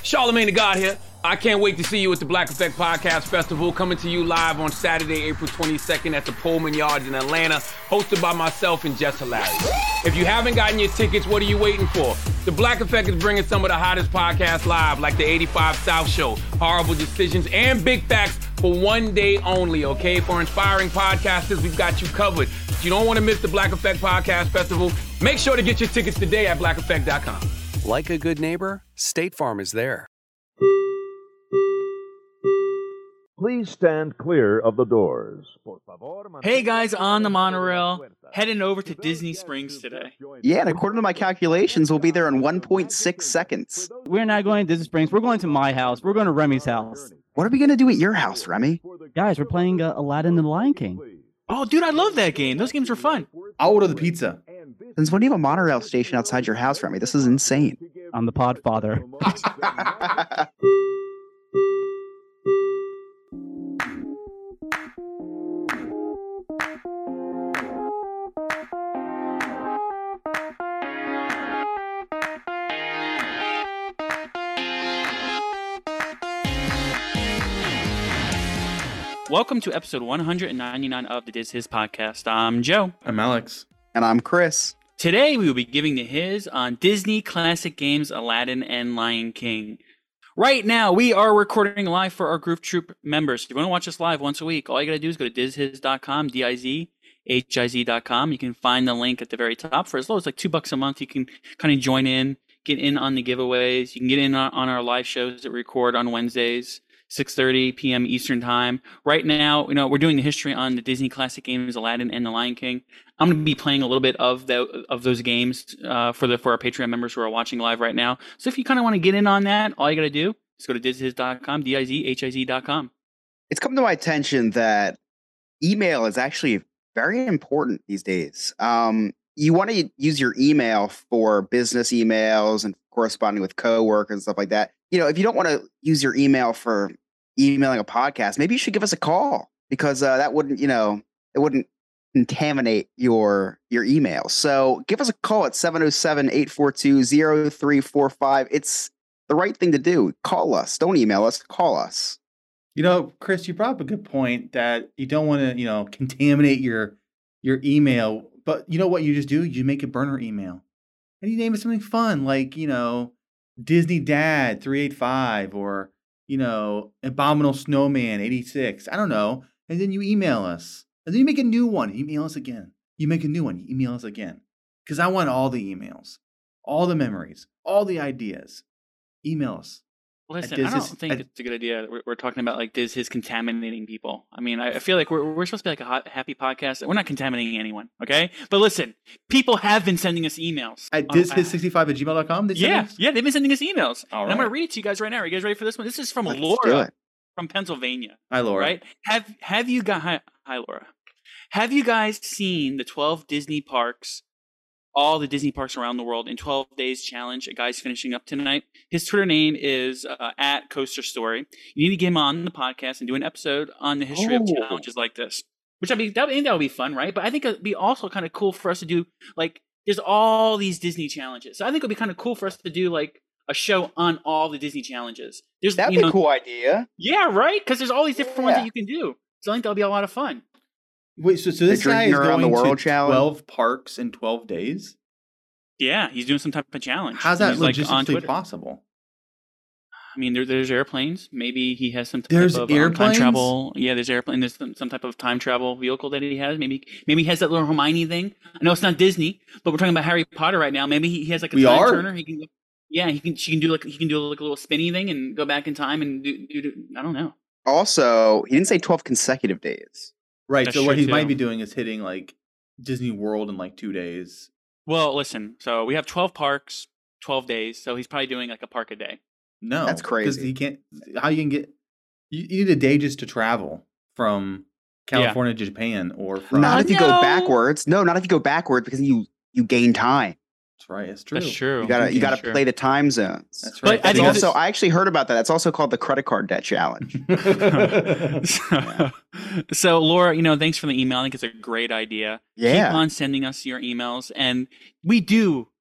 Charlamagne the God here. I can't wait to see you at the Black Effect Podcast Festival, coming to you live on Saturday, April 22nd at the Pullman Yards in Atlanta, hosted by myself and Jess Hilarious. If you haven't gotten your tickets, what are you waiting for? The Black Effect is bringing some of the hottest podcasts live, like the 85 South Show, Horrible Decisions, and Big Facts for one day only, okay? For inspiring podcasters, we've got you covered. If you don't want to miss the Black Effect Podcast Festival, make sure to get your tickets today at blackeffect.com. Like a good neighbor, State Farm is there. Please stand clear of the doors. Hey guys, on the monorail, heading over to Disney Springs today. Yeah, and according to my calculations, we'll be there in 1.6 seconds. We're not going to Disney Springs. We're going to my house. We're going to Remy's house. What are we going to do at your house, Remy? Guys, we're playing Aladdin and the Lion King. Oh, dude, I love that game. Those games are fun. I'll order the pizza. Since when do you have a monorail station outside your house, Remy? This is insane. I'm the Podfather. Welcome to episode 199 of the Diz His podcast. I'm Joe. I'm Alex. And I'm Chris. Today we will be giving the His on Disney classic games Aladdin and Lion King. Right now we are recording live for our Groove Troop members. If you want to watch us live once a week, all you got to do is go to dizhiz.com, DIZHIZ.com. You can find the link at the very top. For as low as like $2 a month, you can kind of join in, get in on the giveaways. You can get in on our live shows that we record on Wednesdays. 6:30 p.m. Eastern Time. Right now, we're doing the history on the Disney classic games Aladdin and the Lion King. I'm going to be playing a little bit of those games for our Patreon members who are watching live right now. So if you kind of want to get in on that, all you got to do is go to dizhiz.com, DIZHIZ.com. It's come to my attention that email is actually very important these days. You want to use your email for business emails and corresponding with coworkers and stuff like that. If you don't want to use your email for emailing a podcast, maybe you should give us a call, because that wouldn't, it wouldn't contaminate your email. So give us a call at 707-842-0345. It's the right thing to do. Call us. Don't email us. Call us. Chris, you brought up a good point that you don't want to, contaminate your email. But you know what you just do? You make a burner email. And you name it something fun, like, Disney Dad 385 or, Abominable Snowman 86. I don't know. And then you email us. And then you make a new one. Email us again. You make a new one. You email us again. Because I want all the emails, all the memories, all the ideas. Email us. Listen, I don't think it's a good idea. We're talking about like Diz His contaminating people. I mean, I feel like we're supposed to be like a happy podcast. We're not contaminating anyone, okay? But listen, people have been sending us emails. At dizhiz65@gmail.com? Yeah, they've been sending us emails. All right. And I'm going to read it to you guys right now. Are you guys ready for this one? This is from Let's Laura from Pennsylvania. Hi, Laura. Right? Have you guys? Hi, Laura. Have you guys seen the 12 Disney parks? All the Disney parks around the world in 12 days challenge. A guy's finishing up tonight. His Twitter name is at Coaster Story. You need to get him on the podcast and do an episode on the history of challenges like this. Which that would be fun, right? But I think it'd be also kind of cool for us to do, like, there's all these Disney challenges. So I think it'd be kind of cool for us to do like a show on all the Disney challenges. That'd be a cool idea. Yeah, right? Because there's all these different ones that you can do. So I think that'll be a lot of fun. Wait, so this guy is going the world to challenge? 12 parks in 12 days? Yeah, he's doing some type of challenge. How's that logistically possible? I mean, there's airplanes. Maybe he has some type of time airplanes? travel. Yeah, there's airplane. There's some type of time travel vehicle that he has. Maybe he has that little Hermione thing. I know it's not Disney, but we're talking about Harry Potter right now. Maybe he has like a time turner. He can. Yeah, he can do like a little spinny thing and go back in time and do. I don't know. Also, he didn't say 12 consecutive days. Right. That's so what true, he too. might be doing is hitting like Disney World in like 2 days. Well, listen. So we have 12 parks, 12 days. So he's probably doing like a park a day. No, That's crazy. Because he can't. How you can get? You need a day just to travel from California to Japan, or from. Not if you go backwards. No, not if you go backwards, because you gain time. That's right. It's true. That's true. You gotta play the time zones. That's right. But I actually heard about that. That's also called the credit card debt challenge. So Laura, thanks for the email. I think it's a great idea. Yeah. Keep on sending us your emails, and we do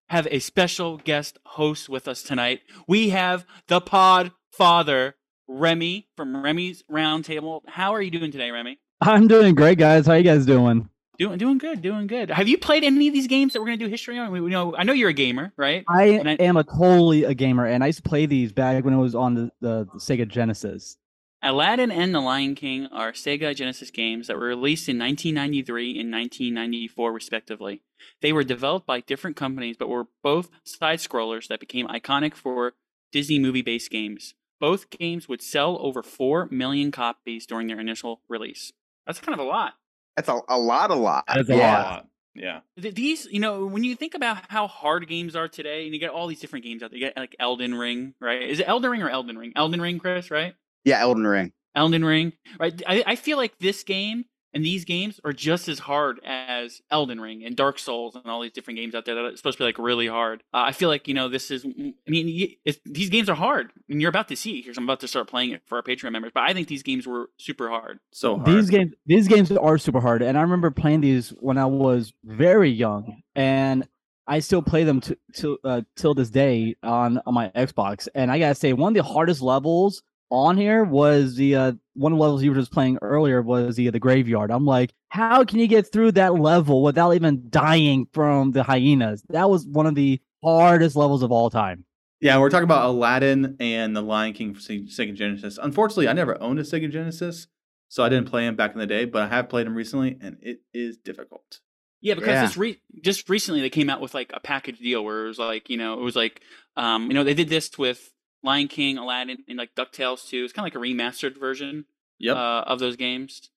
have a special guest host with us tonight. We have the Pod Father, Remy from Remy's Roundtable. How are you doing today, Remy? I'm doing great, guys. How you guys doing? Doing good. Have you played any of these games that we're going to do history on? I know you're a gamer, right? I am totally a gamer, and I used to play these back when it was on the Sega Genesis. Aladdin and The Lion King are Sega Genesis games that were released in 1993 and 1994, respectively. They were developed by different companies, but were both side-scrollers that became iconic for Disney movie-based games. Both games would sell over 4 million copies during their initial release. That's kind of a lot. That's a lot. That's a lot. Yeah. These, when you think about how hard games are today, and you get all these different games out there, you get like Elden Ring, right? Is it Elden Ring or Elden Ring? Elden Ring, Chris, right? Yeah, Elden Ring. Elden Ring, right? I feel like this game and these games are just as hard as Elden Ring and Dark Souls and all these different games out there that are supposed to be like really hard. I feel like, these games are hard. And you're about to see here. I'm about to start playing it for our Patreon members, but I think these games were super hard. So hard. These games are super hard, and I remember playing these when I was very young, and I still play them till this day on my Xbox. And I gotta say, one of the hardest levels on here was the one of the levels you were just playing earlier was the graveyard. I'm like, how can you get through that level without even dying from the hyenas? That was one of the hardest levels of all time. Yeah, we're talking about Aladdin and The Lion King for Sega Genesis. Unfortunately, I never owned a Sega Genesis, so I didn't play them back in the day, but I have played them recently, and it is difficult. Yeah, because just recently they came out with like a package deal where it was like, they did this with Lion King, Aladdin, and like DuckTales too. It's kind of like a remastered version of those games.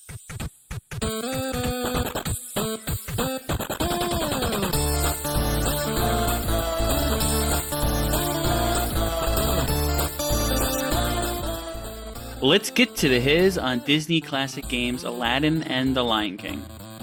Let's get to the his on Disney classic games Aladdin and The Lion King.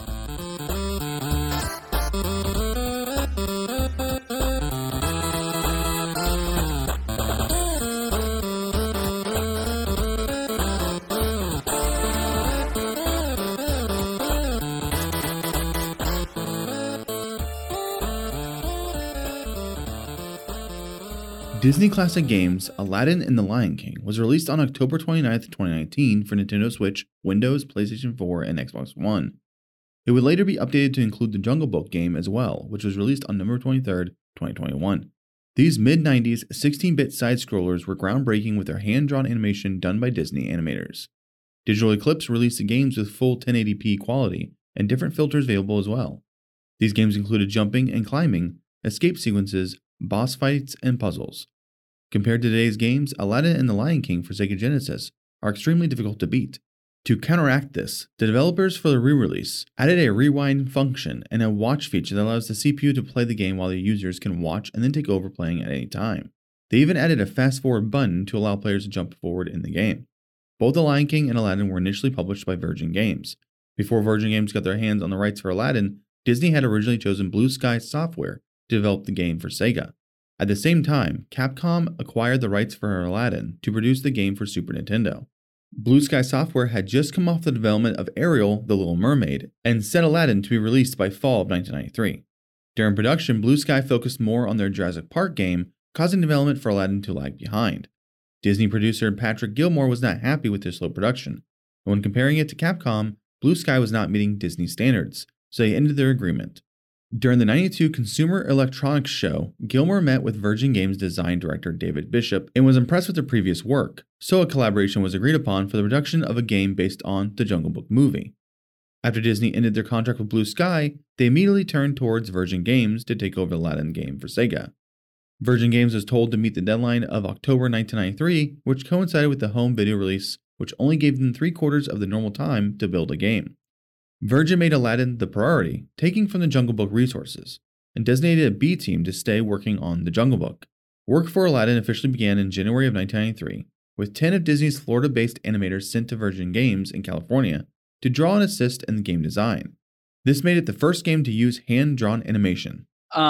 Disney Classic Games Aladdin and The Lion King was released on October 29th, 2019 for Nintendo Switch, Windows, PlayStation 4, and Xbox One. It would later be updated to include the Jungle Book game as well, which was released on November 23rd, 2021. These mid-90s 16-bit side-scrollers were groundbreaking with their hand-drawn animation done by Disney animators. Digital Eclipse released the games with full 1080p quality and different filters available as well. These games included jumping and climbing, escape sequences, boss fights, and puzzles. Compared to today's games, Aladdin and The Lion King for Sega Genesis are extremely difficult to beat. To counteract this, the developers for the re-release added a rewind function and a watch feature that allows the CPU to play the game while the users can watch and then take over playing at any time. They even added a fast-forward button to allow players to jump forward in the game. Both The Lion King and Aladdin were initially published by Virgin Games. Before Virgin Games got their hands on the rights for Aladdin, Disney had originally chosen Blue Sky Software to develop the game for Sega. At the same time, Capcom acquired the rights for Aladdin to produce the game for Super Nintendo. Blue Sky Software had just come off the development of Ariel, the Little Mermaid, and set Aladdin to be released by fall of 1993. During production, Blue Sky focused more on their Jurassic Park game, causing development for Aladdin to lag behind. Disney producer Patrick Gilmore was not happy with their slow production, and when comparing it to Capcom, Blue Sky was not meeting Disney standards, so they ended their agreement. During the 92 Consumer Electronics Show, Gilmore met with Virgin Games design director David Bishop and was impressed with their previous work, so a collaboration was agreed upon for the production of a game based on the Jungle Book movie. After Disney ended their contract with Blue Sky, they immediately turned towards Virgin Games to take over the Aladdin game for Sega. Virgin Games was told to meet the deadline of October 1993, which coincided with the home video release, which only gave them 3/4 of the normal time to build a game. Virgin made Aladdin the priority, taking from the Jungle Book resources, and designated a B team to stay working on the Jungle Book. Work for Aladdin officially began in January of 1993, with 10 of Disney's Florida-based animators sent to Virgin Games in California to draw and assist in the game design. This made it the first game to use hand-drawn animation.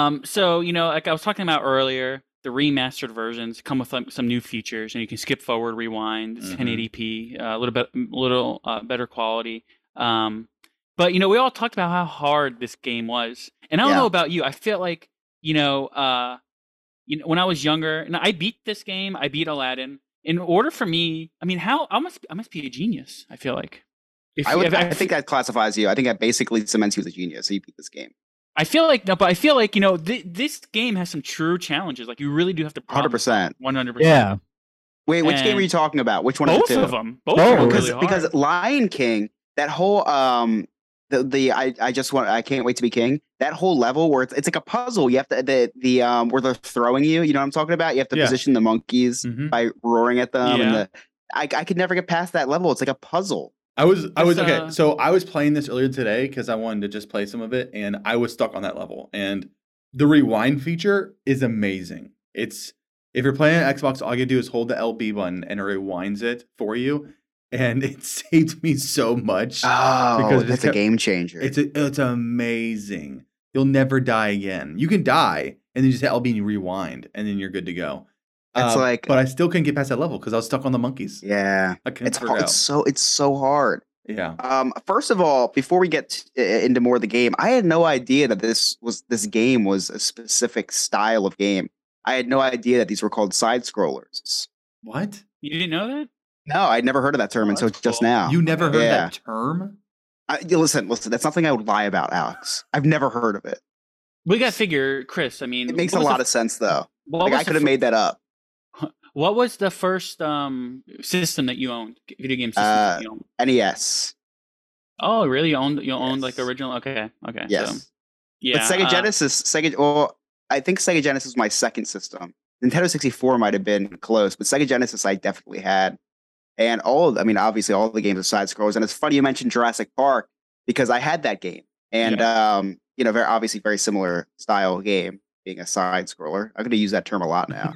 Like I was talking about earlier, the remastered versions come with some new features, and you can skip forward, rewind, 1080p, a little better quality. But we all talked about how hard this game was, and I don't know about you. I feel like when I was younger, and I beat this game, I beat Aladdin. In order for me, I mean, I must be a genius. I feel like. I think that classifies you. I think that basically cements you as a genius. So you beat this game. I feel like this game has some true challenges. Like you really do have to 100%. 100%. Yeah. Wait, which game are you talking about? Which one? Both of the two? of them. Both of them really hard. Because Lion King, that whole I can't wait to be king. That whole level where it's like a puzzle. You have to where they're throwing you. You know what I'm talking about? You have to position the monkeys by roaring at them. Yeah. And I could never get past that level. It's like a puzzle. I was okay. So I was playing this earlier today because I wanted to just play some of it, and I was stuck on that level. And the rewind feature is amazing. If you're playing on Xbox, all you do is hold the LB button and it rewinds it for you, and it saved me so much. Oh, because that's a game changer. It's amazing. You'll never die again. You can die, and then you just hit LB and you rewind, and then you're good to go. But I still couldn't get past that level because I was stuck on the monkeys. Yeah, I couldn't it's hard. It's so hard. Yeah. First of all, before we get into more of the game, I had no idea that this game was a specific style of game. I had no idea that these were called side scrollers. What? You didn't know that? No, I'd never heard of that term until just now. You never heard that term? Listen. That's nothing I would lie about, Alex. I've never heard of it. We got to figure, Chris. I mean, it makes a lot of sense, though. Like I could have made that up. What was the first system that you owned? Video game system that you owned? NES. Oh, really? You owned like the original? Okay. Yes. So, yeah. But Sega Genesis, I think Sega Genesis was my second system. Nintendo 64 might have been close, but Sega Genesis I definitely had. And obviously all the games are side scrollers. And it's funny you mentioned Jurassic Park because I had that game. And very obviously very similar style game. Being a side scroller, I'm going to use that term a lot now.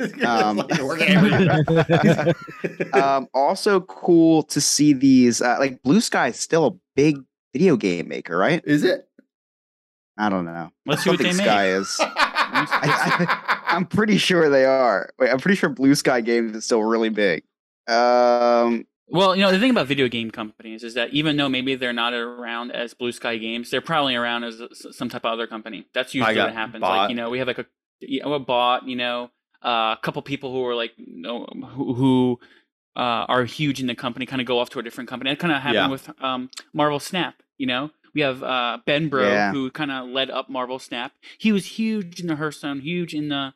Also cool to see these. Like Blue Sky is still a big video game maker, right? Is it? I don't know. Let's see what they make. Sky is. I'm pretty sure they are. Wait, I'm pretty sure Blue Sky Games is still really big. Well, the thing about video game companies is that even though maybe they're not around as Blue Sky Games, they're probably around as some type of other company. That's usually what happens. Bought. Like, we have like a bot, a couple people who are like, who are huge in the company kind of go off to a different company. That kind of happened with Marvel Snap, We have Ben Bro, who kind of led up Marvel Snap. He was huge in the Hearthstone, huge in the,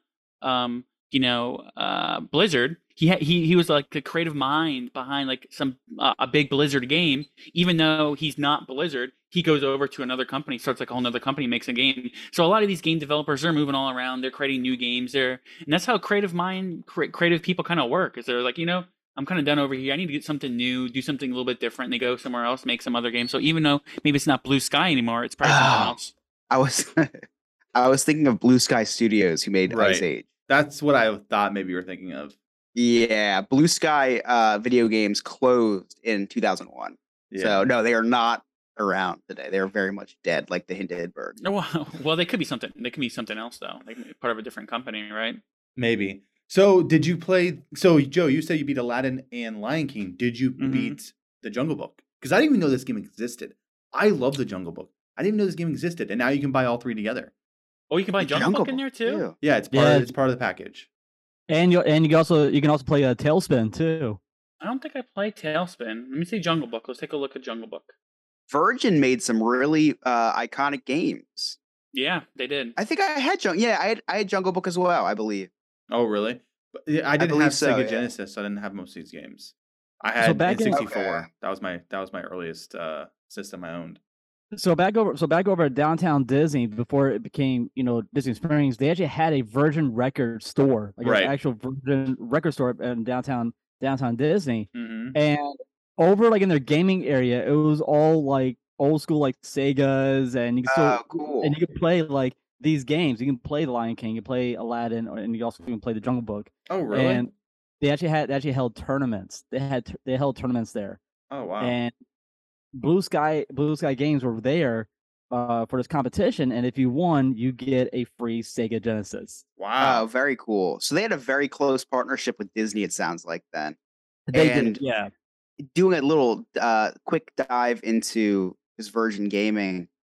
Blizzard. He was like the creative mind behind like a big Blizzard game. Even though he's not Blizzard, he goes over to another company, starts like a whole other company, makes a game. So a lot of these game developers are moving all around. They're creating new games there, and that's how creative people kind of work. Is they're like, I'm kind of done over here. I need to get something new, do something a little bit different. And they go somewhere else, make some other game. So even though maybe it's not Blue Sky anymore, it's probably something else. I was thinking of Blue Sky Studios, who made Ice Age. That's what I thought maybe you were thinking of. Yeah, Blue Sky video games closed in 2001. Yeah. So no, they are not around today. They are very much dead, like the Hindenburg. Well, they could be something. They could be something else though, like part of a different company, right? Maybe. So did you play? So Joe, you said you beat Aladdin and Lion King. Did you beat the Jungle Book? Because I didn't even know this game existed. I love the Jungle Book. I didn't even know this game existed, and now you can buy all three together. Oh, you can buy Jungle Book in there too. Yeah, it's part of the package. And you can also play a Tailspin too. I don't think I played Tailspin. Let me see Jungle Book. Let's take a look at Jungle Book. Virgin made some really iconic games. Yeah, they did. I think I had I had Jungle Book as well, I believe. Oh, really? But I didn't have Sega Genesis, so I didn't have most of these games. I had N64. Okay. That was my earliest system I owned. So back over at Downtown Disney before it became, Disney Springs, they actually had a Virgin record store, like an actual Virgin record store in downtown Disney. Mm-hmm. And over like in their gaming area, it was all like old school like Segas, and you can still cool. And you can play like these games. You can play The Lion King, you can play Aladdin, and you also can play the Jungle Book. Oh, really? And they actually held tournaments. They held tournaments there. Oh, wow. And Blue Sky Games were there for this competition, and if you won, you get a free Sega Genesis. Wow, very cool. So they had a very close partnership with Disney, it sounds like then. They did, yeah. Doing a little quick dive into this Virgin Gaming,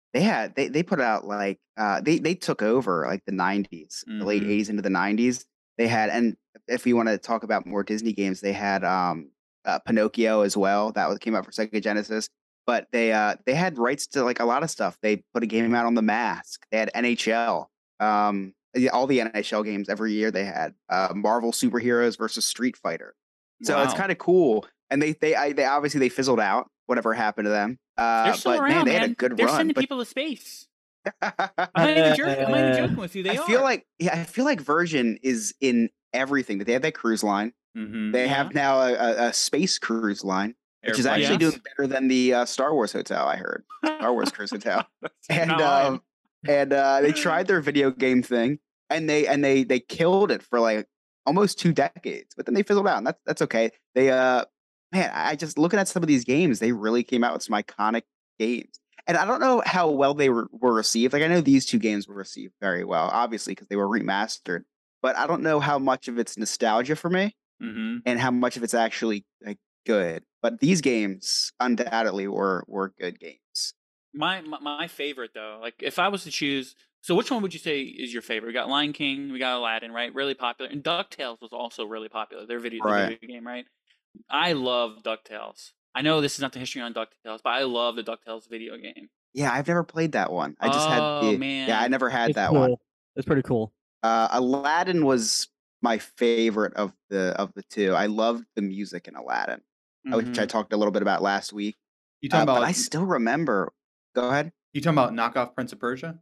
they put out like they took over like the 90s, the late Mhm. 80s into the 90s. They had, and if you want to talk about more Disney games, they had Pinocchio as well. Came out for Sega Genesis. But they had rights to like a lot of stuff. They put a game out on The Mask. They had NHL. Yeah, all the NHL games every year they had Marvel superheroes versus Street Fighter. So it's Wow. kind of cool. And they obviously they fizzled out. Whatever happened to them? They're still But man, around, they had a man. good They're run. sending But people to space. I'm not even joking with you. They I are. feel like I feel like Virgin is in everything. That they have that cruise line. Mm-hmm. They Yeah. have now a space cruise line, which is Airplanes. actually Yes. doing better than the Star Wars hotel. I heard Star Wars cruise hotel, and Not lying. they tried their video game thing, and they killed it for like almost 2 decades, but then they fizzled out. And that's okay. They man, I just looking at some of these games, they really came out with some iconic games. And I don't know how well they were received. Like I know these two games were received very well, obviously because they were remastered. But I don't know how much of it's nostalgia for me Mm-hmm. and how much of it's actually like good. But these games undoubtedly were good games. My favorite though, like if I was to choose, so which one would you say is your favorite? We got Lion King, we got Aladdin, right? Really popular, and DuckTales was also really popular. Their video, the Right. video game, right? I love DuckTales. I know this is not the history on DuckTales, but I love the DuckTales video game. Yeah, I've never played that one. I just had Oh, the man. yeah, I never had It's that cool. one. It's pretty cool. Aladdin was my favorite of the two. I loved the music in Aladdin, which I Mhm. talked a little bit about last week. You talking But about I still remember. Go ahead. you talking about knockoff Prince of Persia?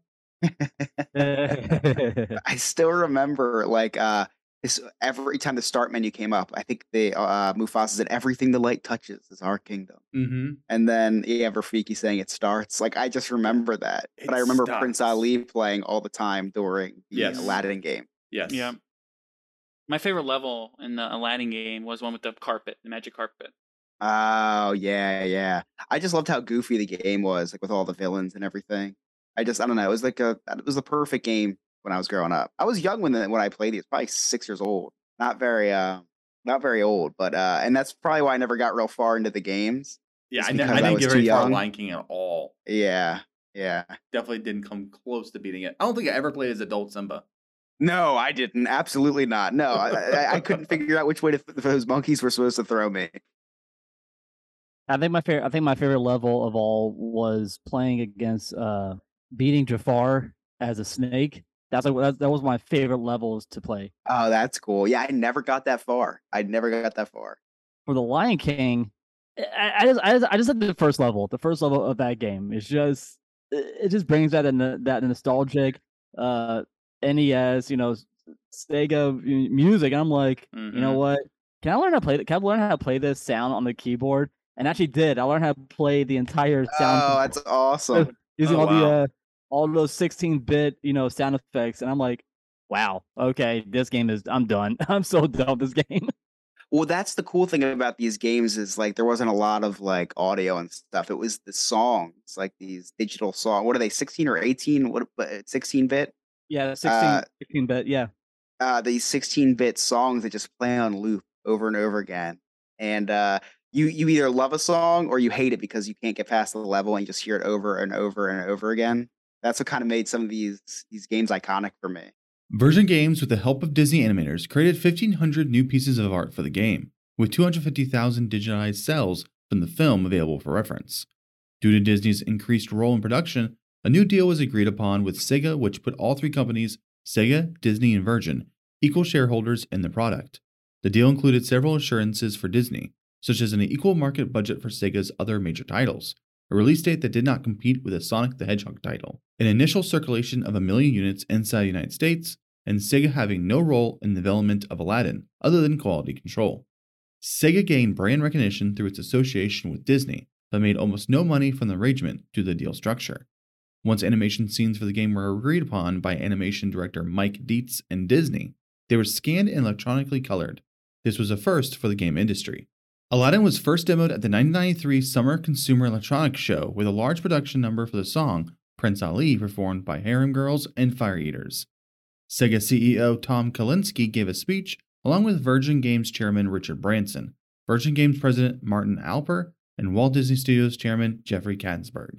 I still remember like this every time the start menu came up. I think the Mufasa said, "Everything the light touches is our kingdom." Mm-hmm. And then Rafiki saying it starts. Like I just remember that. But I It remember Prince starts. Ali playing all the time during the Yes. Aladdin game. Yes. Yeah. My favorite level in the Aladdin game was one with the carpet, the magic carpet. Oh yeah. I just loved how goofy the game was, like with all the villains and everything. I don't know. It was like it was the perfect game when I was growing up. I was young when I played it. Probably 6 years old. Not very old, but and that's probably why I never got real far into the games. Yeah, It's I because I didn't was get too very far in young. Lion King at all. Yeah. Definitely didn't come close to beating it. I don't think I ever played as adult Simba. No, I didn't. Absolutely not. No, I couldn't figure out which way those monkeys were supposed to throw me. I think my favorite level of all was playing against beating Jafar as a snake. That was my favorite levels to play. Oh, that's cool. Yeah, I never got that far. For the Lion King, I just like the first level. The first level of that game is just it just brings that that nostalgic NES, Sega music. And I'm like, you know Mhm. what? Can I learn how to play that? Can I learn how to play this sound on the keyboard? And I actually did. I learned how to play the entire sound Oh, that's awesome. using Oh, wow. all those 16-bit, sound effects. And I'm like, wow, okay, I'm done. I'm so done with this game. Well, that's the cool thing about these games is like there wasn't a lot of like audio and stuff. It was the songs, like these digital songs. What are they, 16 or 18? 16-bit? Yeah, 16-bit, yeah. These 16-bit songs that just play on loop over and over again. And you either love a song or you hate it because you can't get past the level and you just hear it over and over and over again. That's what kind of made some of these games iconic for me. Virgin Games, with the help of Disney animators, created 1,500 new pieces of art for the game, with 250,000 digitized cells from the film available for reference. Due to Disney's increased role in production, a new deal was agreed upon with Sega, which put all three companies, Sega, Disney, and Virgin, equal shareholders in the product. The deal included several assurances for Disney, such as an equal market budget for Sega's other major titles, a release date that did not compete with a Sonic the Hedgehog title, an initial circulation of 1 million units inside the United States, and Sega having no role in the development of Aladdin other than quality control. Sega gained brand recognition through its association with Disney, but made almost no money from the arrangement due to the deal structure. Once animation scenes for the game were agreed upon by animation director Mike Dietz and Disney, they were scanned and electronically colored. This was a first for the game industry. Aladdin was first demoed at the 1993 Summer Consumer Electronics Show with a large production number for the song Prince Ali performed by Harem Girls and Fire Eaters. Sega CEO Tom Kalinske gave a speech along with Virgin Games chairman Richard Branson, Virgin Games president Martin Alper, and Walt Disney Studios chairman Jeffrey Katzenberg.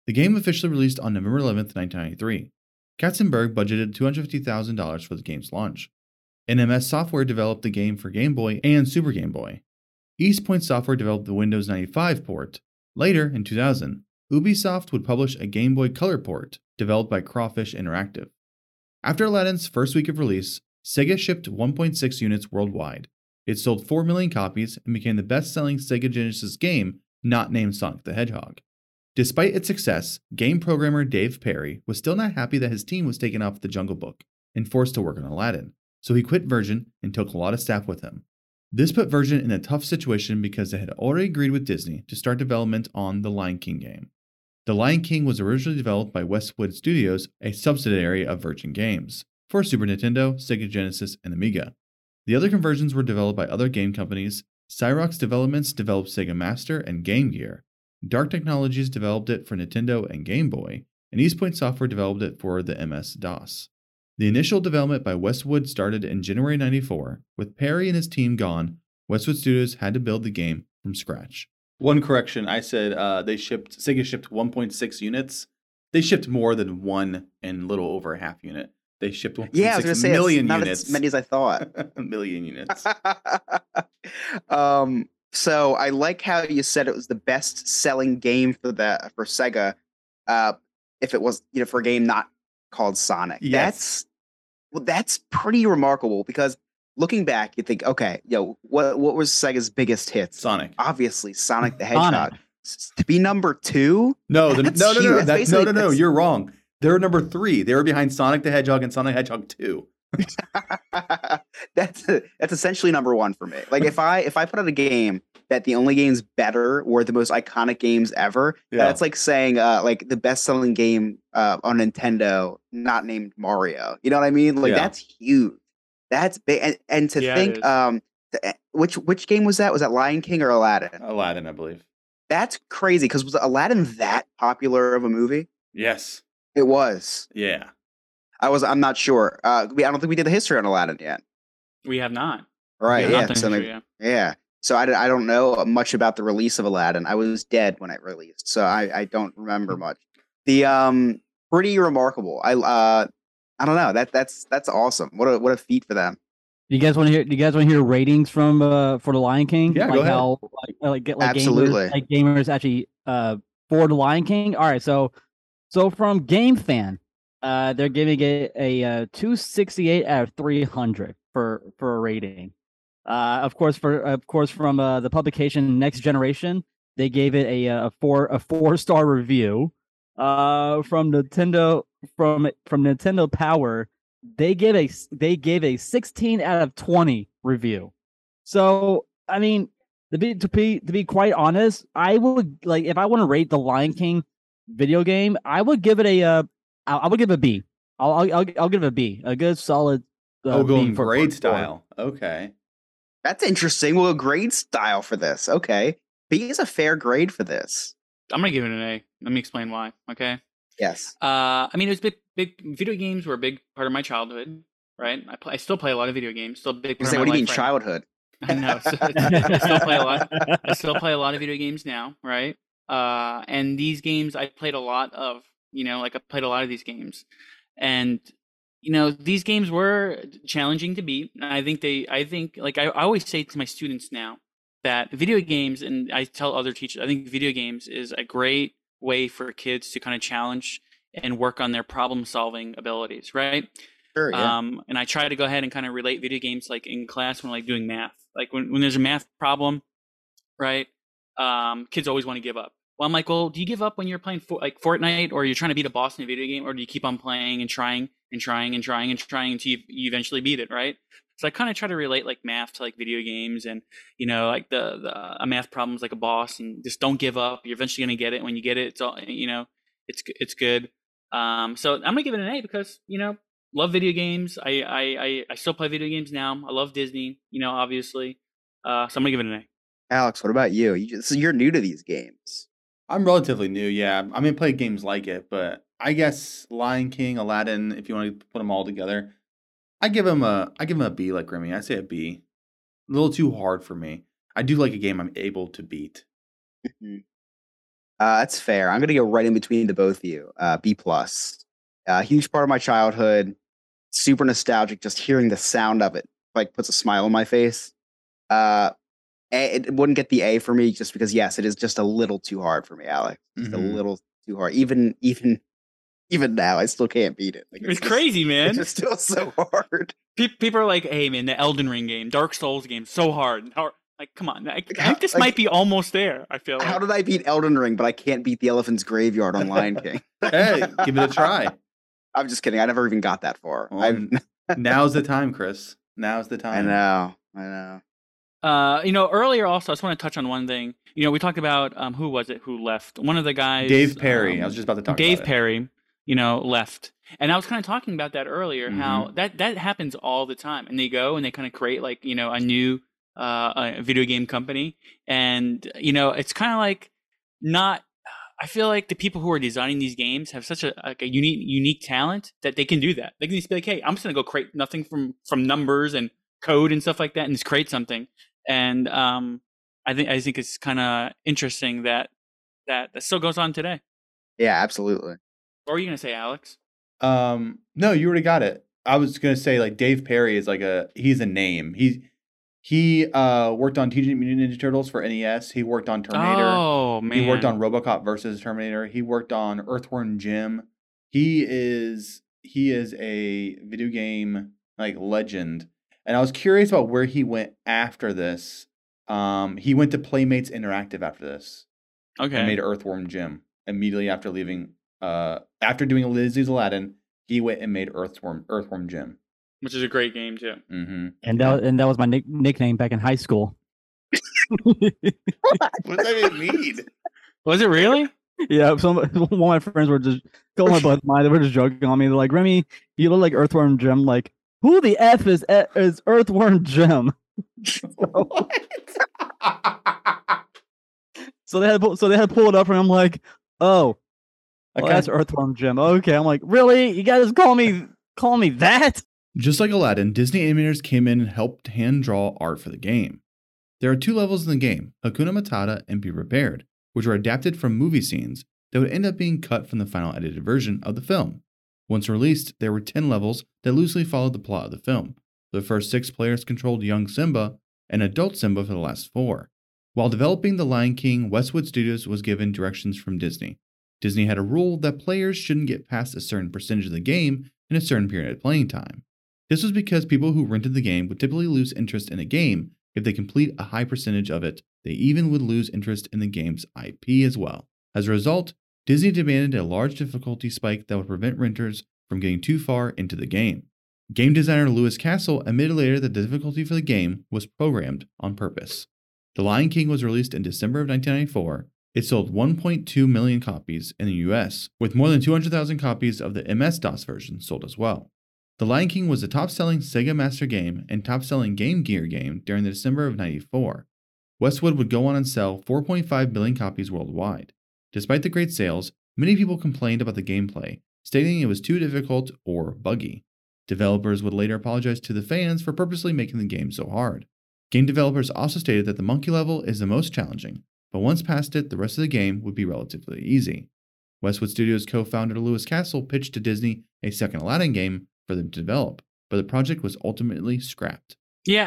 The game officially released on November 11th, 1993. Katzenberg budgeted $250,000 for the game's launch. NMS Software developed the game for Game Boy and Super Game Boy. East Point Software developed the Windows 95 port. Later, in 2000, Ubisoft would publish a Game Boy Color port, developed by Crawfish Interactive. After Aladdin's first week of release, Sega shipped 1.6 units worldwide. It sold 4 million copies and became the best-selling Sega Genesis game not named Sonic the Hedgehog. Despite its success, game programmer Dave Perry was still not happy that his team was taken off the Jungle Book and forced to work on Aladdin, so he quit Virgin and took a lot of staff with him. This put Virgin in a tough situation because they had already agreed with Disney to start development on the Lion King game. The Lion King was originally developed by Westwood Studios, a subsidiary of Virgin Games, for Super Nintendo, Sega Genesis, and Amiga. The other conversions were developed by other game companies. Cyrox Developments developed Sega Master and Game Gear. Dark Technologies developed it for Nintendo and Game Boy, and East Point Software developed it for the MS-DOS. The initial development by Westwood started in January 94. With Perry and his team gone, Westwood Studios had to build the game from scratch. One correction, I said Sega shipped 1.6 units. They shipped more than one and a little over a half unit. They shipped 1.6 million not units. as many as I thought. A million units. So I like how you said it was the best-selling game for Sega. If it was, for a game not called Sonic, yes. That's pretty remarkable because looking back, you think, okay, what was Sega's biggest hits? Sonic, obviously, Sonic the Hedgehog. To be number 2? No. You're wrong. They're number 3. They were behind Sonic the Hedgehog and Sonic the Hedgehog 2. That's essentially number 1 for me. Like if I put out a game that the only games better were the most iconic games ever, that's like saying like the best selling game on Nintendo not named Mario. You know what I mean? Like that's huge. That's big. And to think which game was that? Was that Lion King or Aladdin? Aladdin, I believe. That's crazy because was Aladdin that popular of a movie? Yes. It was. Yeah. I'm not sure. I don't think we did the history on Aladdin yet. We have not. Right. Yeah. So I don't know much about the release of Aladdin. I was dead when it released, so I don't remember much. The pretty remarkable. I don't know. That's awesome. What a feat for them. Do you guys want to hear ratings from for the Lion King? Yeah, like go ahead. How Absolutely. Gamers actually for the Lion King. All right, so from GameFan, they're giving it a 268 out of 300 for a rating. Of course, from the publication Next Generation, they gave it a 4-star review. From Nintendo Power, they gave a 16 out of 20 review. So I mean, to be quite honest, I would like if I want to rate the Lion King video game, I would give it a B. I'll give it a B, a good solid. Going grade style. Okay, that's interesting. Well, a grade style for this. Okay, B is a fair grade for this. I'm gonna give it an A. Let me explain why. Okay. Yes. I mean, it was big. Video games were a big part of my childhood, right? I still play a lot of video games. Still a big part of my what do you mean life, childhood? I know. I still play a lot of video games now, right? And these games I played a lot of. I played a lot of these games, and these games were challenging to beat. And I think I always say to my students now that video games, and I tell other teachers, I think video games is a great way for kids to kind of challenge and work on their problem solving abilities, right? Sure, yeah. And I try to go ahead and kind of relate video games like in class when doing math. Like when there's a math problem, right? Kids always want to give up. Well, I'm like, well, do you give up when you're playing Fortnite or you're trying to beat a boss in a video game, or do you keep on playing and trying until you eventually beat it, right? So I kind of try to relate math to video games, and a math problem's like a boss, and just don't give up. You're eventually gonna get it. When you get it, it's all it's good. So I'm gonna give it an A because love video games. I still play video games now. I love Disney, obviously. So I'm gonna give it an A. Alex, what about you? You're new to these games. I'm relatively new, yeah. I mean, play games like it, but I guess Lion King, Aladdin, if you want to put them all together, I give him a B like Grimmy. I say a B. A little too hard for me. I do like a game I'm able to beat. That's fair. I'm gonna go right in between the both of you. B plus. Huge part of my childhood. Super nostalgic. Just hearing the sound of it like puts a smile on my face. It wouldn't get the A for me just because yes, it is just a little too hard for me, Alex. Just a little too hard. Even now, I still can't beat it. Like It's crazy, man. It's just still so hard. People are like, "Hey, man, the Elden Ring game, Dark Souls game, so hard." Like, come on. I think this might be almost there. I feel like. How did I beat Elden Ring, but I can't beat the Elephant's Graveyard on Lion King? Hey, give it a try. I'm just kidding. I never even got that far. Well, now's the time, Chris. Now's the time. I know. Earlier also, I just want to touch on one thing. We talked about who was it who left? One of the guys, Dave Perry. I was just about to talk about Dave Perry. Left, and I was kind of talking about that earlier. How that happens all the time, and they go and they kind of create like a new a video game company, and it's kind of like not. I feel like the people who are designing these games have such a unique talent that they can do that. They can just be like, "Hey, I'm just gonna go create nothing from numbers and code and stuff like that, and just create something." And I think it's kind of interesting that still goes on today. Yeah, absolutely. What were you gonna say, Alex? No, you already got it. I was gonna say like Dave Perry is like he's a name. He worked on Teenage Mutant Ninja Turtles for NES. He worked on Terminator. Oh man. He worked on RoboCop versus Terminator. He worked on Earthworm Jim. He is a video game like legend. And I was curious about where he went after this. He went to Playmates Interactive after this. Okay. And made Earthworm Jim immediately after leaving. After doing Disney's Aladdin, he went and made Earthworm Jim, which is a great game too. Mm-hmm. And that was my nickname back in high school. What does that even mean? Was it really? Yeah, one of my friends were just calling my butt mine. They were just joking on me. They're like, "Remy, you look like Earthworm Jim." Like, who the F is Earthworm Jim? So they had to pull it up, and I'm like, "Oh, that's Earthworm Jim." Okay, I'm like, "Really? You guys call me that?" Just like Aladdin, Disney animators came in and helped hand draw art for the game. There are 2 levels in the game, Hakuna Matata and Be Prepared, which were adapted from movie scenes that would end up being cut from the final edited version of the film. Once released, there were 10 levels that loosely followed the plot of the film. The first 6 players controlled young Simba and adult Simba for the last 4. While developing The Lion King, Westwood Studios was given directions from Disney. Disney had a rule that players shouldn't get past a certain percentage of the game in a certain period of playing time. This was because people who rented the game would typically lose interest in a game if they complete a high percentage of it. They even would lose interest in the game's IP as well. As a result, Disney demanded a large difficulty spike that would prevent renters from getting too far into the game. Game designer Lewis Castle admitted later that the difficulty for the game was programmed on purpose. The Lion King was released in December of 1994. It sold 1.2 million copies in the US, with more than 200,000 copies of the MS-DOS version sold as well. The Lion King was the top-selling Sega Master game and top-selling Game Gear game during the December of 94. Westwood would go on and sell 4.5 million copies worldwide. Despite the great sales, many people complained about the gameplay, stating it was too difficult or buggy. Developers would later apologize to the fans for purposely making the game so hard. Game developers also stated that the monkey level is the most challenging, but once past it, the rest of the game would be relatively easy. Westwood Studios co-founder Lewis Castle pitched to Disney a second Aladdin game for them to develop, but the project was ultimately scrapped. Yeah,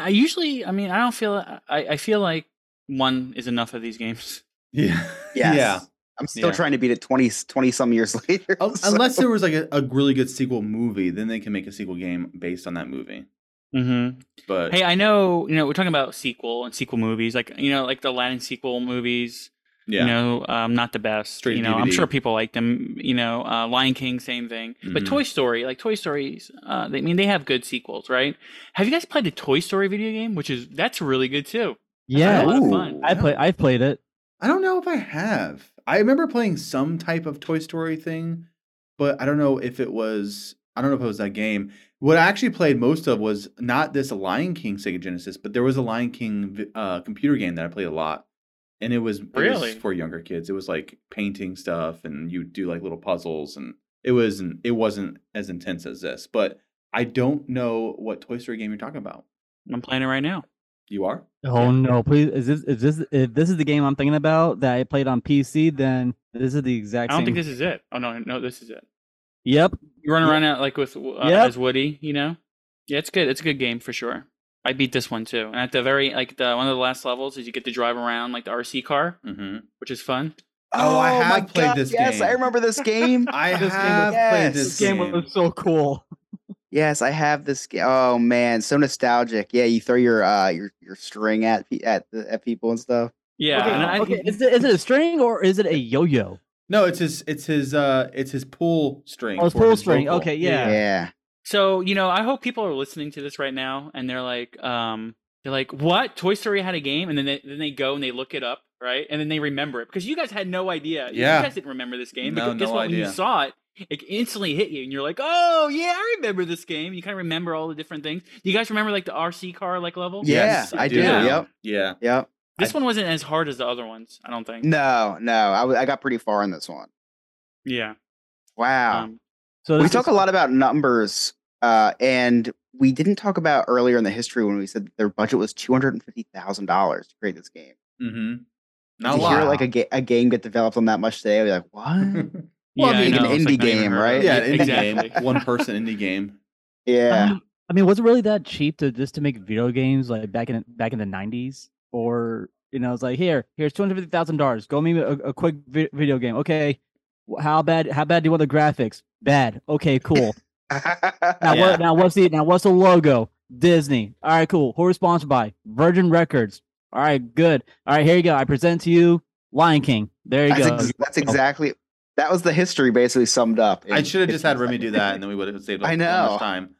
I feel like one is enough of these games. Yeah. Yes. Yeah. I'm still trying to beat it 20 some years later. Unless there was like a really good sequel movie, then they can make a sequel game based on that movie. Mm-hmm. But hey, I know, we're talking about sequel movies, like like the Aladdin sequel movies. Yeah. Not the best. Straight DVD. I'm sure people like them. Lion King, same thing. Mm-hmm. But Toy Stories, they have good sequels, right? Have you guys played the Toy Story video game? That's really good too. Yeah, a lot of fun. I've played it. I don't know if I have. I remember playing some type of Toy Story thing, but I don't know if it was that game. What I actually played most of was not this Lion King Sega Genesis, but there was a Lion King computer game that I played a lot. And it was for younger kids. It was like painting stuff, and you do like little puzzles, and it wasn't as intense as this. But I don't know what Toy Story game you're talking about. I'm playing it right now. You are? Oh no! Please, if this is the game I'm thinking about that I played on PC? Then this is the exact. I don't same. think this is it. Oh no, this is it. Yep. You run around out like with Yep. as Woody, you know. Yeah, it's good. It's a good game for sure. I beat this one too, and at the very one of the last levels is you get to drive around like the RC car, Mm-hmm. which is fun. Oh, I have my played God, this yes, game. I remember this game. I This game have was- played yes. this This game was so cool. Yes, I have this. Oh man, so nostalgic. Yeah, you throw your string at people and stuff. Yeah, Okay, and I, okay. Is it a string or is it a yo-yo? No, it's his pull string. Oh, it's for pull his string. vocal. Okay, Yeah. yeah. So, I hope people are listening to this right now and they're like, what? Toy Story had a game? And then they go and they look it up, right? And then they remember it because you guys had no idea. Yeah. You guys didn't remember this game. No, But guess no what? When you idea. saw it, it instantly hit you and you're like, oh, yeah, I remember this game. You kind of remember all the different things. Do you guys remember like the RC car like level? Yeah, Yes, I do. Yeah. Yep, Yeah. yep. This one wasn't as hard as the other ones, I don't think. No, I got pretty far in this one. Yeah. Wow. So We this talk is- a lot about numbers, and we didn't talk about earlier in the history when we said their budget was $250,000 to create this game. Mm-hmm. Not to a lot. hear like a game get developed on that much today, I'd be like, what? Well, I mean, know, an it's indie like not even game, heard of. right? yeah, an indie exactly. game. One person indie game. Yeah. I mean, was it really that cheap to make video games like back in the 90s? Or it's like here's $250,000. Go make me a quick video game. Okay, how bad do you want the graphics? Bad. Okay, cool. Now Yeah. what's the logo? Disney. All right, cool. Who are we sponsored by? Virgin Records. All right, good. All right, here you go. I present to you Lion King. There you go. That's exactly. That was the history basically summed up. I in should have just had 15 Remy do seconds. that, and then we would have saved I so know. much time.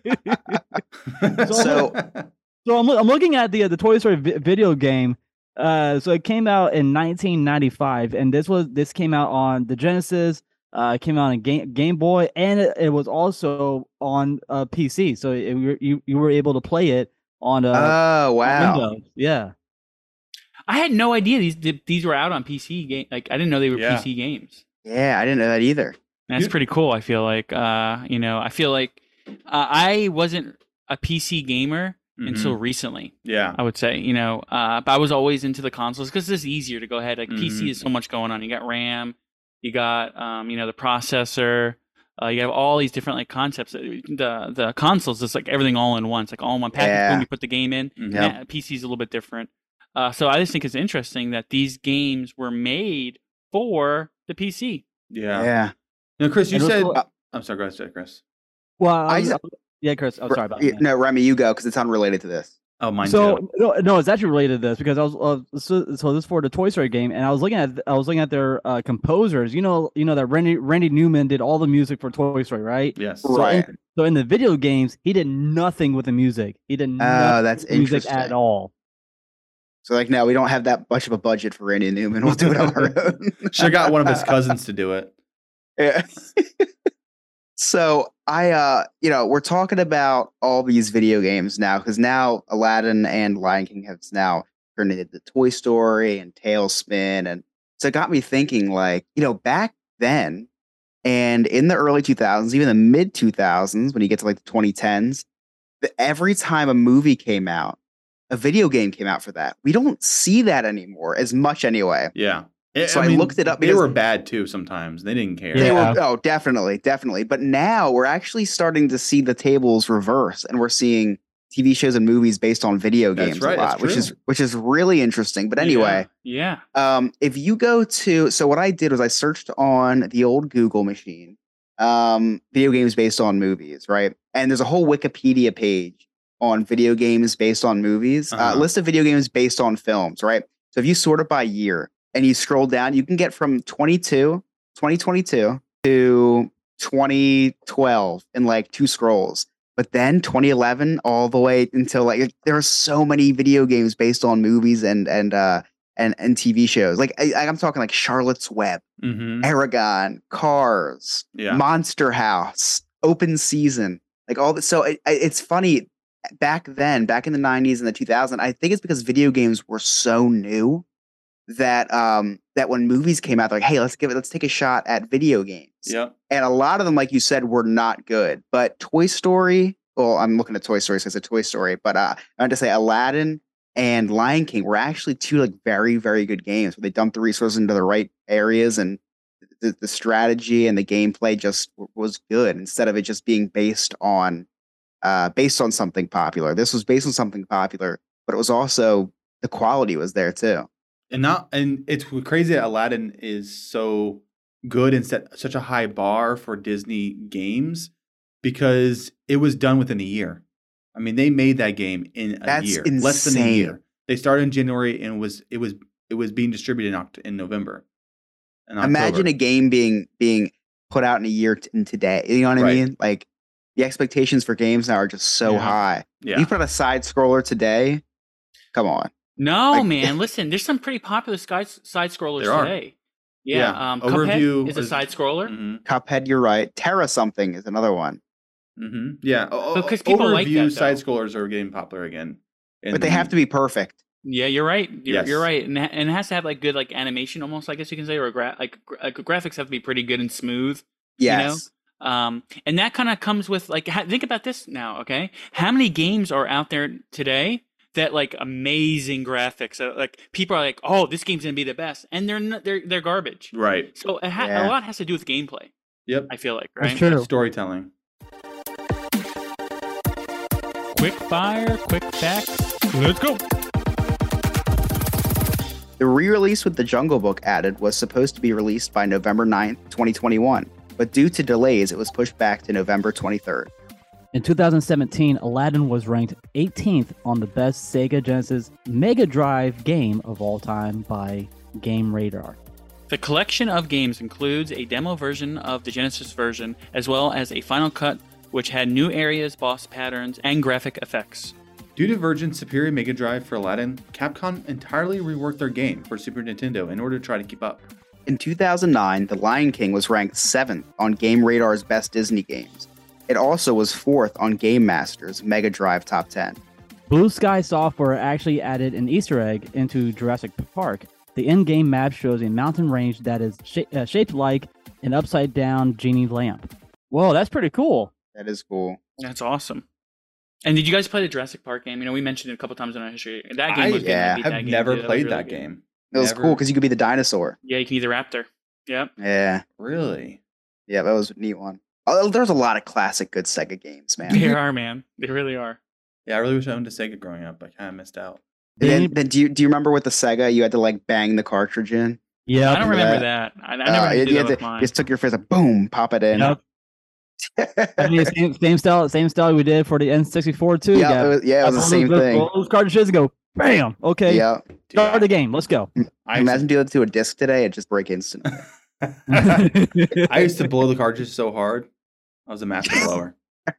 So- So I'm looking at the Toy Story video game. So it came out in 1995, and this came out on the Genesis. It came out on Game Boy, and it was also on PC. So you were able to play it on Oh wow! Windows. Yeah. I had no idea these were out on PC game. Like I didn't know they were Yeah. PC games. Yeah, I didn't know that either. That's You- pretty cool. I feel like I feel like I wasn't a PC gamer until recently. yeah. I would say, but I was always into the consoles because it's easier to go ahead. Like PC is so much going on. You got RAM, you got the processor. You have all these different like concepts. The consoles, it's like everything all in one. It's like all in one package. Yeah. Boom, you put the game in. Mhm. Yep. PC is a little bit different. So I just think it's interesting that these games were made for the PC. Yeah. Yeah. Now, Chris, you And said. also- I'm sorry, go ahead, Chris. Well, I- yeah, Chris. I'm sorry about Yeah, that. No, Remy, you go because it's unrelated to this. Oh, mine So too. no, it's actually related to this because I was so this is for the Toy Story game, and I was looking at their composers. You know that Randy Newman did all the music for Toy Story, right? Yes. So Right. So in the video games, he did nothing with the music. He did nothing that's with the music at interesting. all. So like, no, we don't have that much of a budget for Randy Newman. We'll do it on our own. Should have got one of his cousins to do it. Yeah. So we're talking about all these video games now because now Aladdin and Lion King have now turned into Toy Story and Tailspin, and so it got me thinking, like, back then and in the early 2000s, even the mid 2000s, when you get to like the 2010s, every time a movie came out, a video game came out for that. We don't see that anymore as much anyway. Yeah. So I looked it up They because- were bad too sometimes. They didn't care. They Yeah. were, oh, definitely. But now we're actually starting to see the tables reverse, and we're seeing TV shows and movies based on video That's games right, a lot, that's which is really interesting. But anyway, Yeah. if you go to, so what I did was I searched on the old Google machine, video games based on movies, right? And there's a whole Wikipedia page on video games based on movies, Uh-huh. list of video games based on films, right? So if you sort it by year and you scroll down, you can get from 2022 to 2012 in like 2 scrolls. But then 2011 all the way until like there are so many video games based on movies and TV shows. Like I'm talking like Charlotte's Web, Mm-hmm. Aragon, Cars, Yeah. Monster House, Open Season, like all this. So it's funny back then, back in the 90s and the 2000s. I think it's because video games were so new that that when movies came out, they're like, hey, let's take a shot at video games. Yep. And a lot of them, like you said, were not good. But Toy Story, well, I'm looking at Toy Story, so it's a Toy Story, but I have to say Aladdin and Lion King were actually two like very, very good games where they dumped the resources into the right areas, and the strategy and the gameplay just was good instead of it just being based on something popular. This was based on something popular, but it was also the quality was there too. And it's crazy that Aladdin is so good and set such a high bar for Disney games because it was done within a year. I mean, they made that game in a year, Insane. less than a year. They started in January and it was being distributed in November. Imagine a game being put out in a year in today. You know what I mean? Like the expectations for games now are just so high. Yeah. You put out a side scroller today, come on. No, man. Listen, there's some pretty popular side scrollers today. Yeah. Overview Cuphead is a side scroller. Mm-hmm. Cuphead, you're right. Terra something is another one. Mm-hmm. Yeah. Because people like that, side scrollers are getting popular again. But they have to be perfect. Yeah, you're right. Yes. You're right, and it has to have like good like animation, almost. I guess you can say, or graphics have to be pretty good and smooth. Yes. You know? And that kind of comes with like think about this now. Okay, how many games are out there today that like amazing graphics? Like people are like, oh, this game's gonna be the best, and they're garbage. Right. So a lot has to do with gameplay. Yep. I feel like right. That's true. Storytelling. Quick fire, quick facts. Let's go. The re-release with the Jungle Book added was supposed to be released by November 9th, 2021, but due to delays, it was pushed back to November 23rd. In 2017, Aladdin was ranked 18th on the best Sega Genesis Mega Drive game of all time by Game Radar. The collection of games includes a demo version of the Genesis version, as well as a Final Cut, which had new areas, boss patterns, and graphic effects. Due to Virgin's superior Mega Drive for Aladdin, Capcom entirely reworked their game for Super Nintendo in order to try to keep up. In 2009, The Lion King was ranked 7th on Game Radar's Best Disney Games. It also was 4th on Game Master's Mega Drive Top 10. Blue Sky Software actually added an Easter egg into Jurassic Park. The in-game map shows a mountain range that is shaped like an upside-down genie lamp. Whoa, that's pretty cool. That is cool. That's awesome. And did you guys play the Jurassic Park game? You know, we mentioned it a couple times in our history. That game was good. I beat that I've game, never too. played that really good. game. It was cool because you could be the dinosaur. Yeah, you can be the raptor. Yep. Yeah. Really? Yeah, that was a neat one. Oh, there's a lot of classic good Sega games, man. They are, man. They really are. Yeah, I really wish I owned a Sega growing up. I kind of missed out. And then do you remember with the Sega you had to like bang the cartridge in? Yeah, I don't remember that. I never had to do that with mine. Just took your face, like, boom, pop it in. Yep. I mean, same style we did for the N64 too. Yeah, it was the same thing. All those cartridges go, bam. Okay, Yeah. start the game. Let's go. Imagine doing it to a disc today; it just break instantly. I used to blow the cartridges so hard. I was a master blower.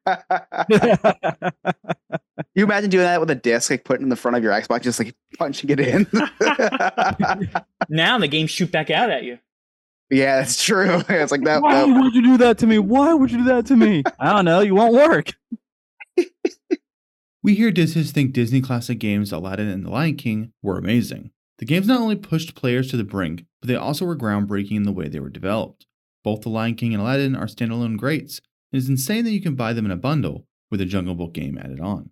You imagine doing that with a disc, like putting it in the front of your Xbox, just like punching it in. Now the games shoot back out at you. Yeah, that's true. It's like that. Why would you do that to me? Why would you do that to me? I don't know. You won't work. We here at Disney think Disney classic games Aladdin and The Lion King were amazing. The games not only pushed players to the brink, but they also were groundbreaking in the way they were developed. Both The Lion King and Aladdin are standalone greats. It is insane that you can buy them in a bundle with a Jungle Book game added on.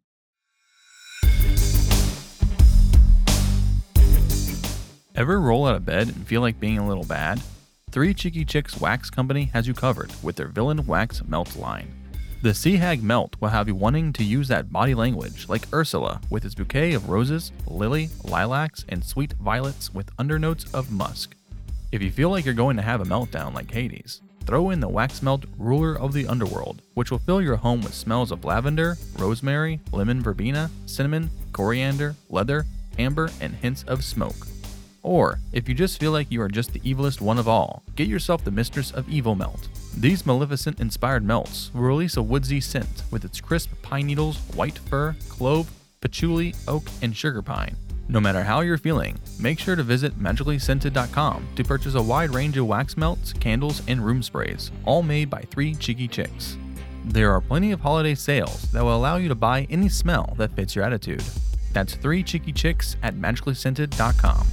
Ever roll out of bed and feel like being a little bad? 3 Cheeky Chicks Wax Company has you covered with their Villain Wax Melt line. The Sea Hag Melt will have you wanting to use that body language like Ursula with its bouquet of roses, lily, lilacs, and sweet violets with undernotes of musk. If you feel like you're going to have a meltdown like Hades, throw in the Wax Melt Ruler of the Underworld, which will fill your home with smells of lavender, rosemary, lemon verbena, cinnamon, coriander, leather, amber, and hints of smoke. Or, if you just feel like you are just the evilest one of all, get yourself the Mistress of Evil Melt. These Maleficent-inspired melts will release a woodsy scent with its crisp pine needles, white fir, clove, patchouli, oak, and sugar pine. No matter how you're feeling, make sure to visit magicallyscented.com to purchase a wide range of wax melts, candles, and room sprays, all made by 3 Cheeky Chicks. There are plenty of holiday sales that will allow you to buy any smell that fits your attitude. That's 3 Cheeky Chicks at magicallyscented.com.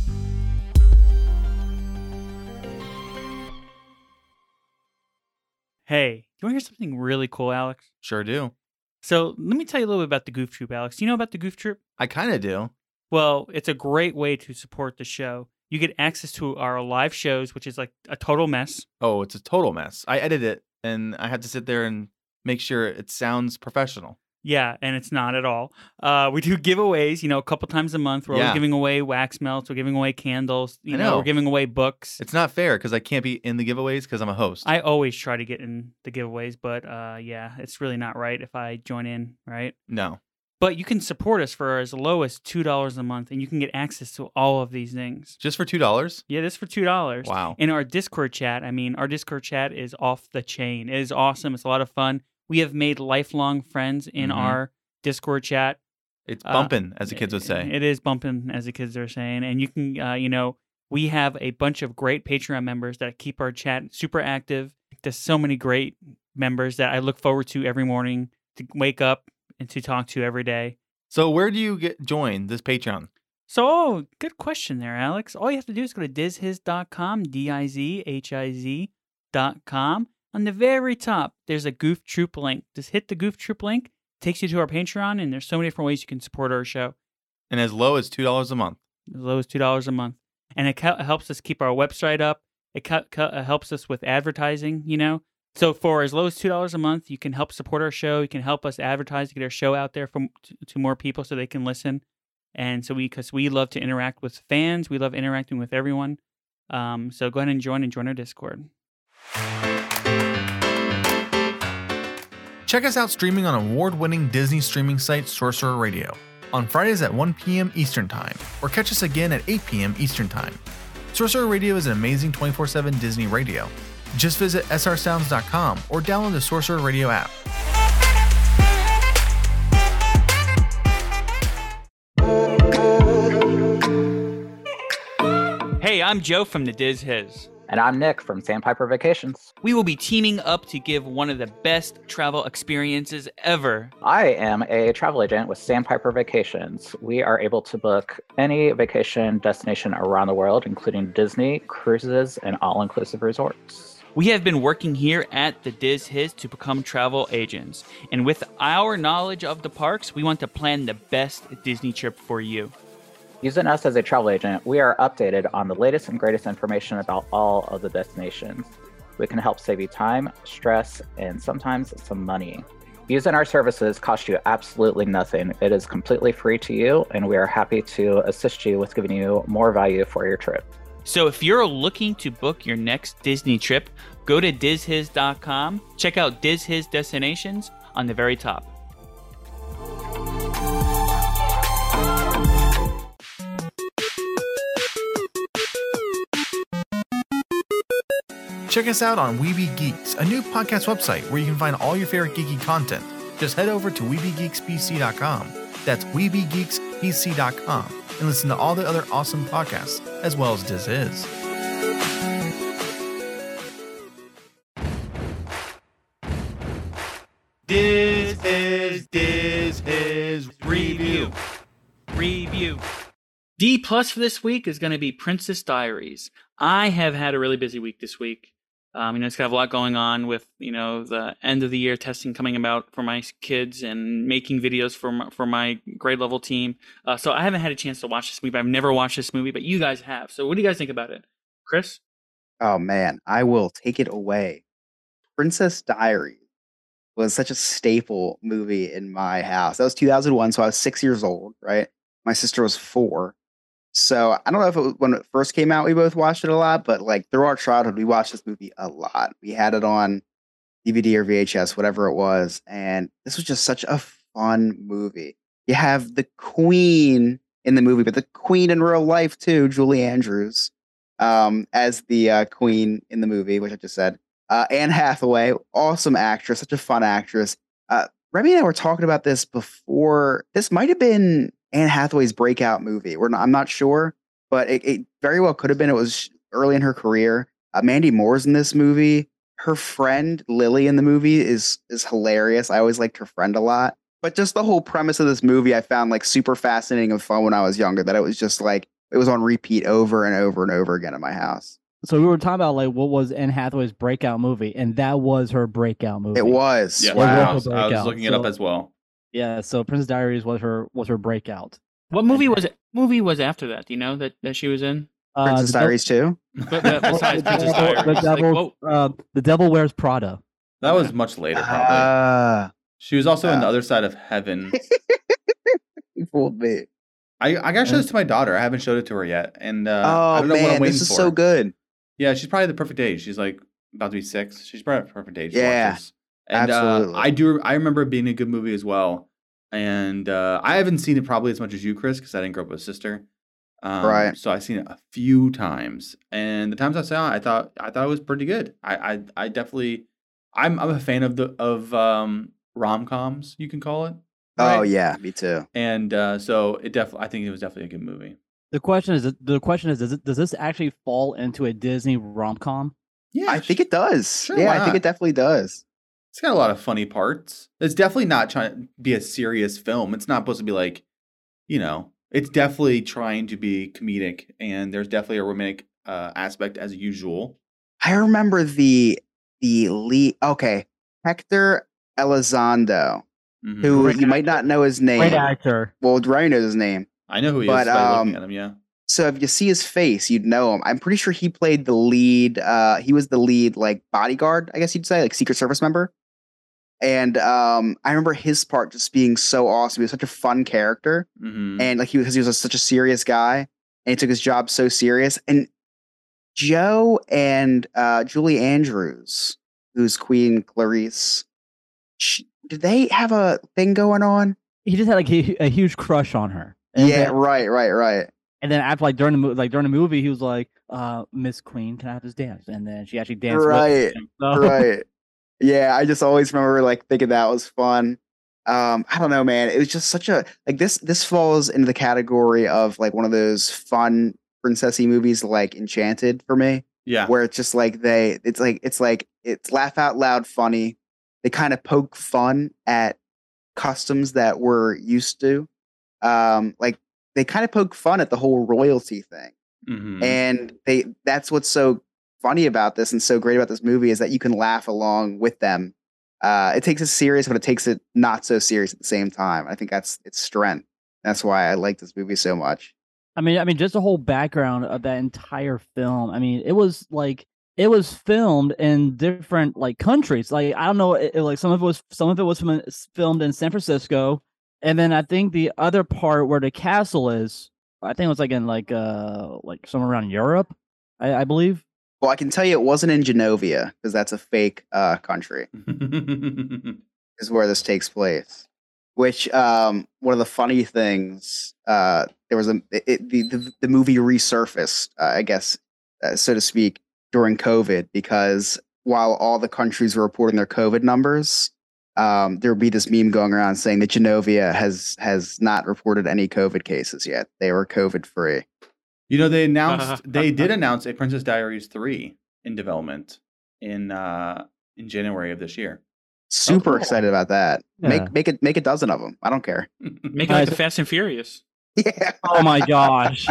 Hey, you want to hear something really cool, Alex? Sure do. So let me tell you a little bit about the Goof Troop, Alex. Do you know about the Goof Troop? I kinda do. Well, it's a great way to support the show. You get access to our live shows, which is like a total mess. Oh, it's a total mess. I edit it, and I have to sit there and make sure it sounds professional. Yeah, and it's not at all. We do giveaways, a couple times a month. We're always giving away wax melts. We're giving away candles. You know, we're giving away books. It's not fair because I can't be in the giveaways because I'm a host. I always try to get in the giveaways, but it's really not right if I join in, right? No. But you can support us for as low as $2 a month, and you can get access to all of these things. Just for $2? Yeah, this for $2. Wow. In our Discord chat, our Discord chat is off the chain. It is awesome. It's a lot of fun. We have made lifelong friends in our Discord chat. It's bumping, as the kids would say. It is bumping, as the kids are saying. And you can, we have a bunch of great Patreon members that keep our chat super active. There's so many great members that I look forward to every morning to wake up and to talk to every day. So where do you join this Patreon? So, good question there, Alex. All you have to do is go to dizhiz.com, DIZHIZ.com. On the very top, there's a Goof Troop link. Just hit the Goof Troop link. It takes you to our Patreon, and there's so many different ways you can support our show. And as low as $2 a month. As low as $2 a month. And it helps us keep our website up. It helps us with advertising, So for as low as $2 a month, you can help support our show. You can help us advertise, get our show out there to more people so they can listen. And so because we love to interact with fans, we love interacting with everyone. So go ahead and join our Discord. Check us out streaming on award-winning Disney streaming site Sorcerer Radio on Fridays at 1 p.m. Eastern Time, or catch us again at 8 p.m. Eastern Time. Sorcerer Radio is an amazing 24/7 Disney radio. Just visit srsounds.com or download the Sorcerer Radio app. Hey, I'm Joe from the Diz Hiz. And I'm Nick from Sandpiper Vacations. We will be teaming up to give one of the best travel experiences ever. I am a travel agent with Sandpiper Vacations. We are able to book any vacation destination around the world, including Disney, cruises, and all-inclusive resorts. We have been working here at the Diz Hiz to become travel agents. And with our knowledge of the parks, we want to plan the best Disney trip for you. Using us as a travel agent, we are updated on the latest and greatest information about all of the destinations. We can help save you time, stress, and sometimes some money. Using our services costs you absolutely nothing. It is completely free to you, and we are happy to assist you with giving you more value for your trip. So if you're looking to book your next Disney trip, go to dizhiz.com, check out Diz Hiz destinations on the very top. Check us out on Weeby Geeks, a new podcast website where you can find all your favorite geeky content. Just head over to WeebyGeeksPC.com. That's WeebyGeeksPC.com and listen to all the other awesome podcasts, as well as Diz Hiz. Diz Hiz review. D plus for this week is going to be Princess Diaries. I have had a really busy week this week. It's got a lot going on with, the end of the year testing coming about for my kids and making videos for my grade level team. So I haven't had a chance to watch this movie. I've never watched this movie, but you guys have. So what do you guys think about it? Chris? Oh, man, I will take it away. Princess Diaries was such a staple movie in my house. That was 2001, so I was 6 years old, right? My sister was 4. So I don't know if when it first came out, we both watched it a lot, but through our childhood, we watched this movie a lot. We had it on DVD or VHS, whatever it was. And this was just such a fun movie. You have the queen in the movie, but the queen in real life too, Julie Andrews, as the queen in the movie, which I just said. Anne Hathaway, awesome actress, such a fun actress. Remy and I were talking about this before. This might have been Anne Hathaway's breakout movie. I'm not sure, but it very well could have been. It was early in her career. Mandy Moore's in this movie. Her friend Lily in the movie is hilarious. I always liked her friend a lot. But just the whole premise of this movie I found super fascinating and fun when I was younger, that it was just it was on repeat over and over and over again in my house. So we were talking about what was Anne Hathaway's breakout movie, and that was her breakout movie. It was. Yeah, wow. I was looking it up as well. Yeah, so Princess Diaries was her breakout. What movie was it? Movie was after that? Do you know that she was in? Princess Diaries too. Besides Princess Diaries, the Devil Wears Prada. That was much later, probably. She was also in The Other Side of Heaven. You fooled me. I gotta show this to my daughter. I haven't showed it to her yet, and I don't know what I'm waiting for. This is so good. Yeah, she's probably the perfect age. She's like about to be 6. She's probably the perfect age. Yeah, to watch this. And, absolutely. I remember it being a good movie as well. And I haven't seen it probably as much as you, Chris, because I didn't grow up with a sister. Right. So I've seen it a few times, and the times I saw it, I thought it was pretty good. I definitely, I'm a fan of rom-coms, you can call it. Right? Oh yeah, me too. And so I think it was definitely a good movie. The question is, does this actually fall into a Disney rom-com? Yeah, I think it does. Sure, yeah, why I think not? it definitely does. It's got a lot of funny parts. It's definitely not trying to be a serious film. It's not supposed to be like, it's definitely trying to be comedic, and there's definitely a romantic aspect as usual. I remember the lead. Okay, Hector Elizondo, who you might not know his name. Great actor. Well, Ryan knows his name. I know who he is by looking at him. Yeah. So if you see his face, you'd know him. I'm pretty sure he played the lead. He was the lead, like bodyguard, I guess you'd say, like Secret Service member. And I remember his part just being so awesome. He was such a fun character, and like because he was such a serious guy, and he took his job so serious. And Joe and Julie Andrews, who's Queen Clarice, did they have a thing going on? He just had like a huge crush on her. And right. And then after during the movie, he was like, "Miss Queen, can I have this dance?" And then she actually danced. With him, so. Right. Yeah, I just always remember like thinking that was fun. I don't know, man. It was just such a like this falls into the category of like one of those fun princessy movies like Enchanted for me. Yeah. Where it's just like it's laugh out loud funny. They kind of poke fun at customs that we're used to. Like they kind of poke fun at the whole royalty thing. And that's what's so funny about this and so great about this movie is that you can laugh along with them. It takes it serious, but it takes it not so serious at the same time. I think that's its strength. That's why I like this movie so much. I mean, just the whole background of that entire film. I mean, it was filmed in different like countries. Like I don't know, like some of it was filmed in San Francisco, and then I think the other part where the castle is, I think it was like in like somewhere around Europe, I believe. Well, I can tell you it wasn't in Genovia because that's a fake country. Is where this takes place. Which one of the funny things there was the movie resurfaced, I guess, so to speak, during COVID because while all the countries were reporting their COVID numbers, there would be this meme going around saying that Genovia has not reported any COVID cases yet. They were COVID free. They did announce a Princess Diaries 3 in development in January of this year. Super excited about that. Yeah. Make a dozen of them. I don't care. Make it like the Fast and Furious. Yeah. Oh my gosh.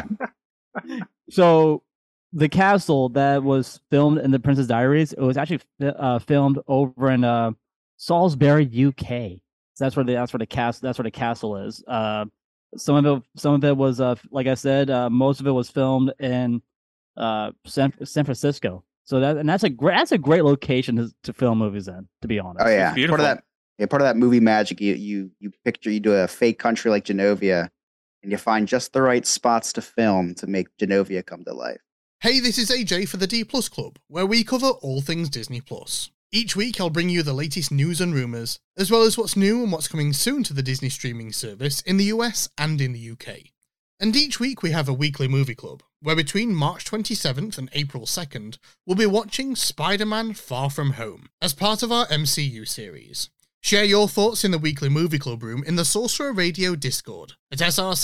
So the castle that was filmed in the Princess Diaries, it was actually filmed over in Salisbury, UK. So that's where the castle is. Some of it was like I said, most of it was filmed in San Francisco. So that's a great location to film movies in, to be honest. Oh yeah, beautiful. part of that movie magic. You do a fake country like Genovia, and you find just the right spots to film to make Genovia come to life. Hey, this is AJ for the D Plus Club, where we cover all things Disney Plus. Each week I'll bring you the latest news and rumours, as well as what's new and what's coming soon to the Disney streaming service in the US and in the UK. And each week we have a weekly movie club, where between March 27th and April 2nd, we'll be watching Spider-Man Far From Home, as part of our MCU series. Share your thoughts in the weekly movie club room in the Sorcerer Radio Discord at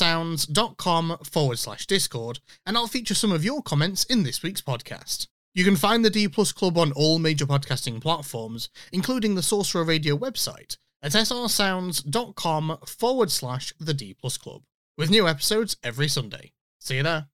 srsounds.com/Discord, and I'll feature some of your comments in this week's podcast. You can find the D Plus Club on all major podcasting platforms, including the Sorcerer Radio website at srsounds.com/the D Plus Club, with new episodes every Sunday. See you there.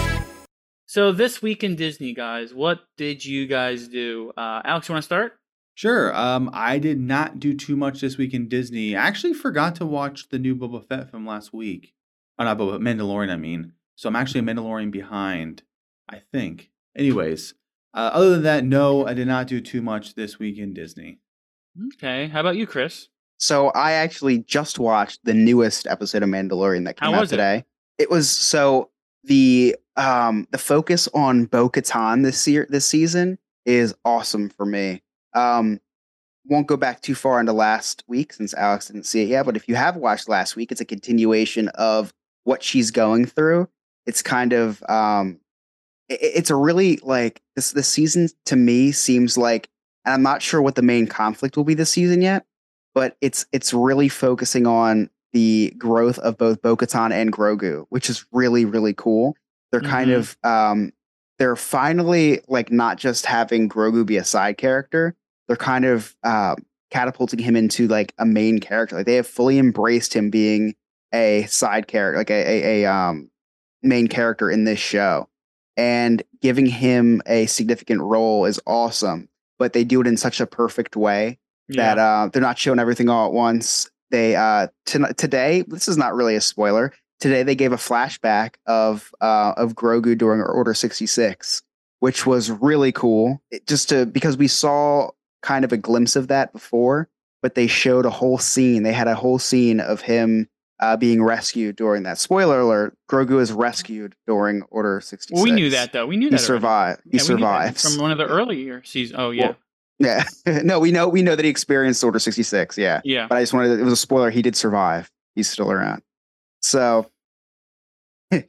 So this week in Disney, guys, what did you guys do? Alex, you want to start? Sure. I did not do too much this week in Disney. I actually forgot to watch the new Boba Fett film last week. Oh, not Boba, Mandalorian, I mean. So I'm actually a Mandalorian behind, I think. Anyways, other than that, no, I did not do too much this week in Disney. Okay. How about you, Chris? So I actually just watched the newest episode of Mandalorian that came How out was it? today. It was so the focus on Bo-Katan this season is awesome for me. Won't go back too far into last week since Alex didn't see it yet, but if you have watched last week, it's a continuation of what she's going through. It's kind of it's a really like this season to me seems like, and I'm not sure what the main conflict will be this season yet, but it's really focusing on the growth of both Bo-Katan and Grogu, which is really, really cool. They're kind of they're finally like not just having Grogu be a side character. They're kind of catapulting him into like a main character. Like they have fully embraced him being a side character, like a main character in this show, and giving him a significant role is awesome. But they do it in such a perfect way that they're not showing everything all at once. They today, this is not really a spoiler. Today they gave a flashback of Grogu during Order 66, which was really cool. Because we saw kind of a glimpse of that before, but they showed a whole scene. They had a whole scene of him being rescued during that. Spoiler alert: Grogu is rescued during Order 66. Well, we knew that though. We knew that he survived. He survives from one of the earlier seasons. Oh yeah. Well, yeah. No, we know that he experienced Order 66. Yeah. Yeah. But I just wanted it was a spoiler. He did survive. He's still around. So. Cut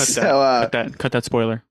that spoiler.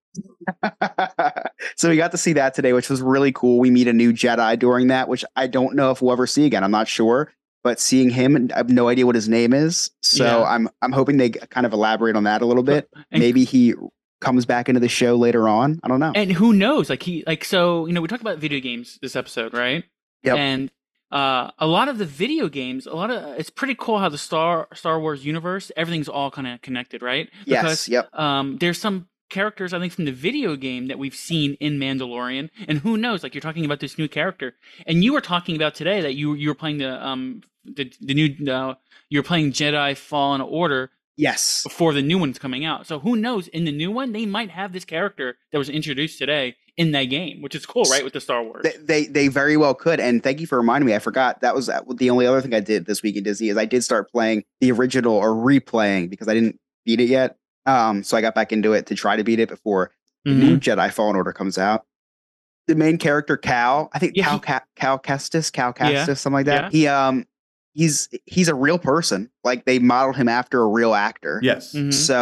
So we got to see that today, which was really cool. We meet a new Jedi during that, which I don't know if we'll ever see again. I'm not sure, but seeing him, I have no idea what his name is. So I'm hoping they kind of elaborate on that a little bit. Maybe he comes back into the show later on. I don't know. And who knows? So we talked about video games this episode, right? Yep. And a lot of the video games, it's pretty cool how the Star Wars universe, everything's all kind of connected, right? Yes. Yep. There's some characters I think from the video game that we've seen in Mandalorian, and who knows? Like you're talking about this new character, and you were talking about today that you were playing the new you're playing Jedi Fallen Order. Yes. Before the new one's coming out, so who knows? In the new one, they might have this character that was introduced today in that game, which is cool, right? With the Star Wars, they very well could. And thank you for reminding me. I forgot that was the only other thing I did this week in Disney is I did start playing the original or replaying because I didn't beat it yet. So I got back into it to try to beat it before the new Jedi Fallen Order comes out. The main character, Cal, I think Cal Kestis, something like that. Yeah. He's a real person. Like they modeled him after a real actor. Yes.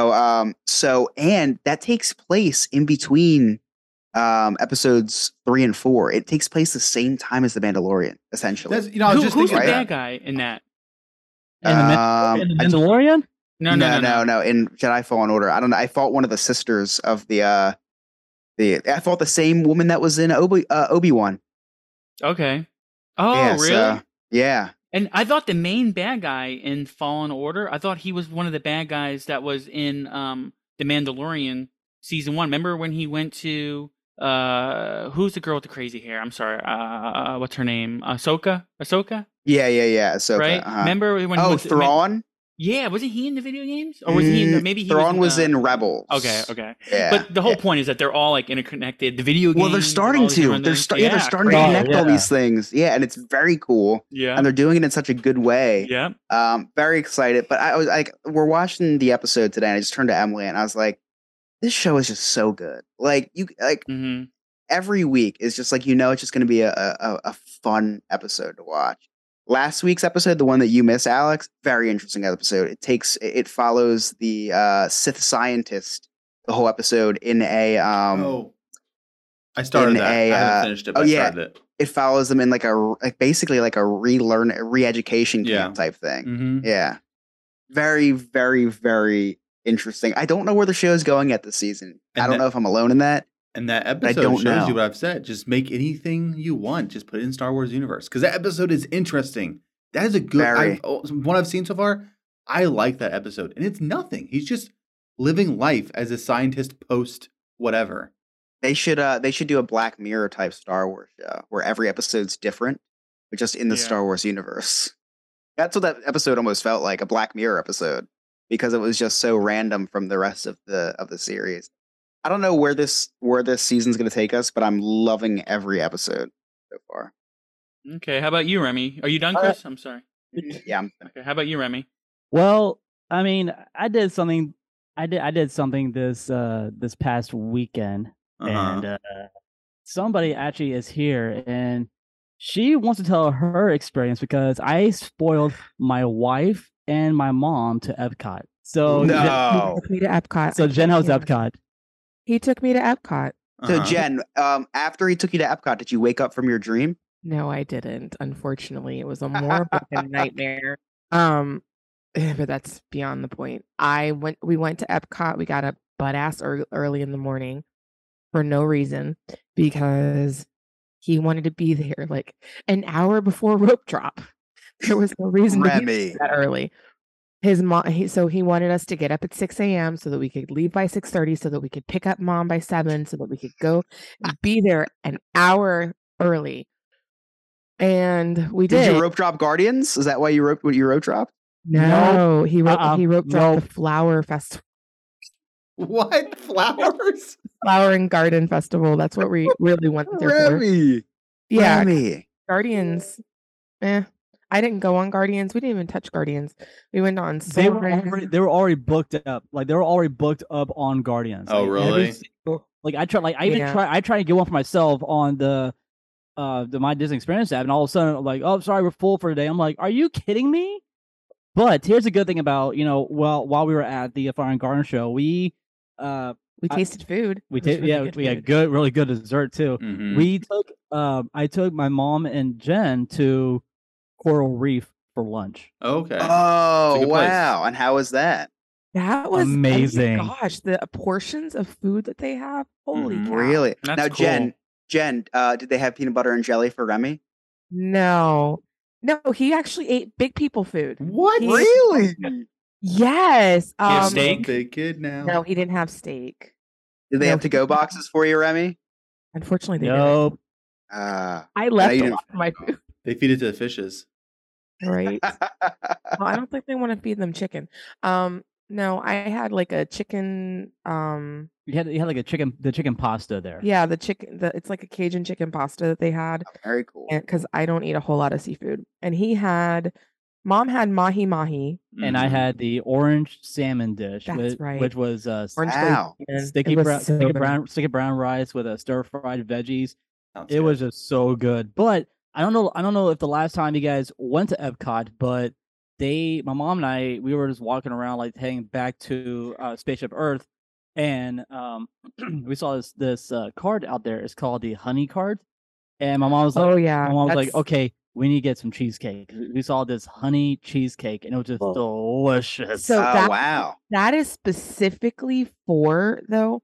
So and that takes place in between episodes 3 and 4. It takes place the same time as The Mandalorian, essentially. Who's the bad guy in that? In the Mandalorian? No. In Jedi Fallen Order, I don't know. I fought one of the sisters of I fought the same woman that was in Obi-Wan. Okay. Oh, yeah, really? So, yeah. And I thought the main bad guy in Fallen Order, I thought he was one of the bad guys that was in The Mandalorian season 1. Remember when he went to who's the girl with the crazy hair? I'm sorry. What's her name? Ahsoka? Yeah. Ahsoka. Right? Remember when he was Thrawn? Yeah, wasn't he in the video games? Or was he in maybe he Thrawn was in Rebels. Okay. Yeah, but the whole point is that they're all like interconnected. The video games. Well, they're starting to. They're starting to connect all these things. Yeah, and it's very cool. Yeah. And they're doing it in such a good way. Yeah. Very excited. But I was like, we're watching the episode today, and I just turned to Emily and I was like, this show is just so good. Like every week is just like, it's just gonna be a fun episode to watch. Last week's episode, the one that you missed, Alex, very interesting episode. It follows the Sith scientist the whole episode in a I started that. I haven't finished it, but I started it. It follows them in basically a re-education camp type thing. Mm-hmm. Yeah. Very, very, very interesting. I don't know where the show is going at this season. I don't know if I'm alone in that. And that episode shows you what I've said. Just make anything you want. Just put it in Star Wars universe. Because that episode is interesting. That is a good one I've seen so far. I like that episode. And it's nothing. He's just living life as a scientist post whatever. They should do a Black Mirror type Star Wars show where every episode's different, but just in the Yeah. Star Wars universe. That's what that episode almost felt like, a Black Mirror episode, because it was just so random from the rest of the series. I don't know where this season's going to take us, but I'm loving every episode so far. Okay, how about you, Remy? Are you done, Chris? I'm sorry. Yeah. Okay, how about you, Remy? Well, I mean, I did something. I did something this past weekend, and somebody actually is here, and she wants to tell her experience because I spoiled my wife and my mom to Epcot. So No. He took me to Epcot. So Jen, how's Epcot? He took me to Epcot. So Jen, after he took you to Epcot, did you wake up from your dream? No, I didn't. Unfortunately, it was a more of a nightmare. But that's beyond the point. We went to Epcot. We got up butt ass early in the morning for no reason because he wanted to be there like an hour before rope drop. There was no reason to be that early. His mom, so he wanted us to get up at 6 a.m. so that we could leave by 6:30, so that we could pick up mom by 7, so that we could go and be there an hour early. And we did. Did you rope drop Guardians? Is that why you rope dropped? No, he rope dropped the flower festival. What? Flowers? Flower and Garden Festival. That's what we really went there for. Yeah. Remy. Guardians. I didn't go on Guardians. We didn't even touch Guardians. We went on They were already booked up. Like they were already booked up on Guardians. Oh, like, really? I tried to get one for myself on the My Disney Experience app, and all of a sudden, like, oh, sorry, we're full for today. I'm like, are you kidding me? But here's a good thing about while we were at the Fire and Garden show, we tasted food. We had really good dessert too. Mhm. We took I took my mom and Jen to Coral Reef for lunch. Okay. Oh, It's a good place. wow. And how was that? That was Amazing. Oh my gosh, the portions of food that they have. Holy cow. Really? That's now, cool. Jen, did they have peanut butter and jelly for Remy? No, he actually ate big people food. What? Really? Yes. You have steak? Big kid now. No, he didn't have steak. Did they No, have to-go boxes for you, Remy? Unfortunately, they Nope. I left you a didn't- lot of my food. They feed it to the fishes. Right. Well, I don't think they want to feed them chicken. No, I had like a chicken. You had like the chicken pasta there. Yeah, the chicken. It's like a Cajun chicken pasta that they had. Very cool. Because I don't eat a whole lot of seafood, and mom had mahi mahi. And I had the orange salmon dish, That's right. which was Orange Wow. salmon. sticky It was brown, so good. sticky brown rice with a stir fried veggies. Sounds It good. was just so good. But I don't know if the last time you guys went to Epcot, but my mom and I, we were just walking around like heading back to Spaceship Earth, and we saw this card out there. It's called the Honey Card, and my mom was like, Oh yeah. my mom was like, that's- okay, we need to get some cheesecake. We saw this honey cheesecake, and it was just delicious. So Oh, wow. that is specifically for the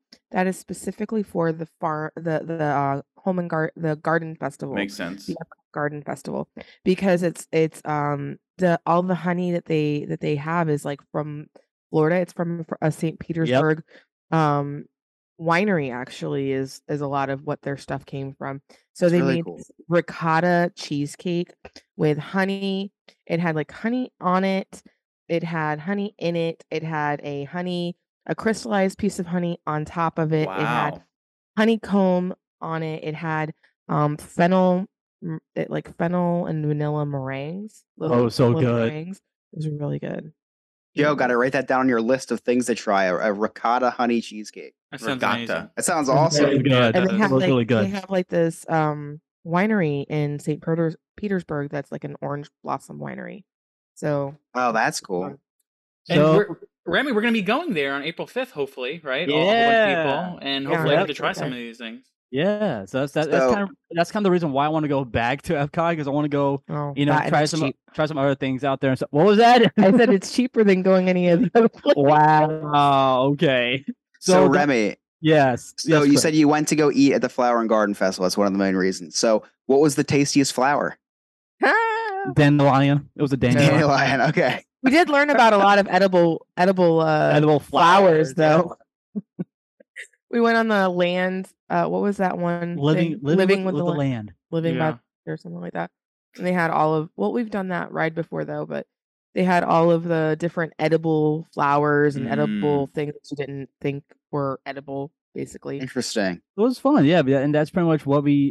home and the garden festival. Makes sense. The Epcot Garden Festival, because it's all the honey that they have is like from Florida. It's from St. Petersburg winery. Actually, is a lot of what their stuff came from. So That's they really made cool. this ricotta cheesecake with honey. It had like honey on it. It had honey in it. It had a crystallized piece of honey on top of it. It had Wow. honeycomb on it. It had fennel and vanilla meringues. Oh, so little good. Meringues. It was really good. Joe, got to write that down on your list of things to try. A ricotta honey cheesecake. That sounds Ricotta. amazing. That sounds Very awesome. good. And It they have was like really good. they have like this winery in St. Petersburg that's like an orange blossom winery. So Oh, that's cool. And So- Remy, we're going to be going there on April 5th, hopefully, right? All a whole bunch Yeah. of people, and Yeah, hopefully I get to that's try okay. some of these things. Yeah, so that's So- kind of the reason why I want to go back to Epcot, because I want to go, that and try it's some cheap. other things out there. And so, what was that? I said it's cheaper than going any of the other places. Wow. Okay. So, that- Remy, Yes. so yes, you Chris. said you went to go eat at the Flower and Garden Festival. That's one of the main reasons. So what was the tastiest flower? Dandelion. It was a dandelion. Dandelion. Okay. We did learn about a lot of edible Edible flowers, though. We went on the land. What was that one? Living with the land. Living by or something like that. And they had all of we've done that ride before though, but they had all of the different edible flowers and edible things that you didn't think were edible, basically. Interesting. It was fun, yeah, and that's pretty much what we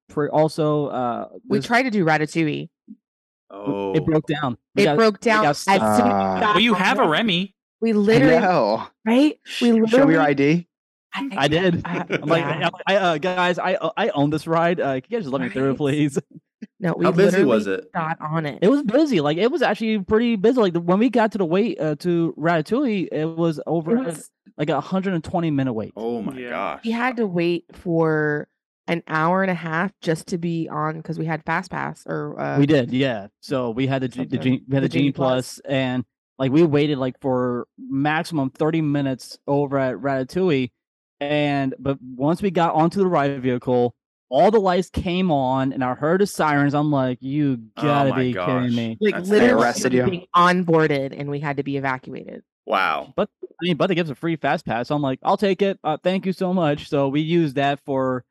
we tried to do Ratatouille. Oh, it broke down. It broke down as soon as we got Well, you on have a the- Remy. We literally right? We literally Show me your ID. I did. I'm like, guys, I own this ride. Can you guys just let me through, please? No, we How busy literally was it? got on it. It was busy. Like it was actually pretty busy. Like when we got to the wait to Ratatouille, it was over like a 120-minute wait. Oh my gosh. We had to wait for an hour and a half just to be on because we had Fast Pass or we did, yeah. So we had the Genie Plus, and like we waited like for maximum 30 minutes over at Ratatouille, but once we got onto the ride vehicle, all the lights came on, and I heard the sirens. I'm like, you gotta be kidding me! Like They literally arrested you? being onboarded, and we had to be evacuated. Wow. But they give us a free fast pass. So I'm like, I'll take it. Thank you so much. So we used that for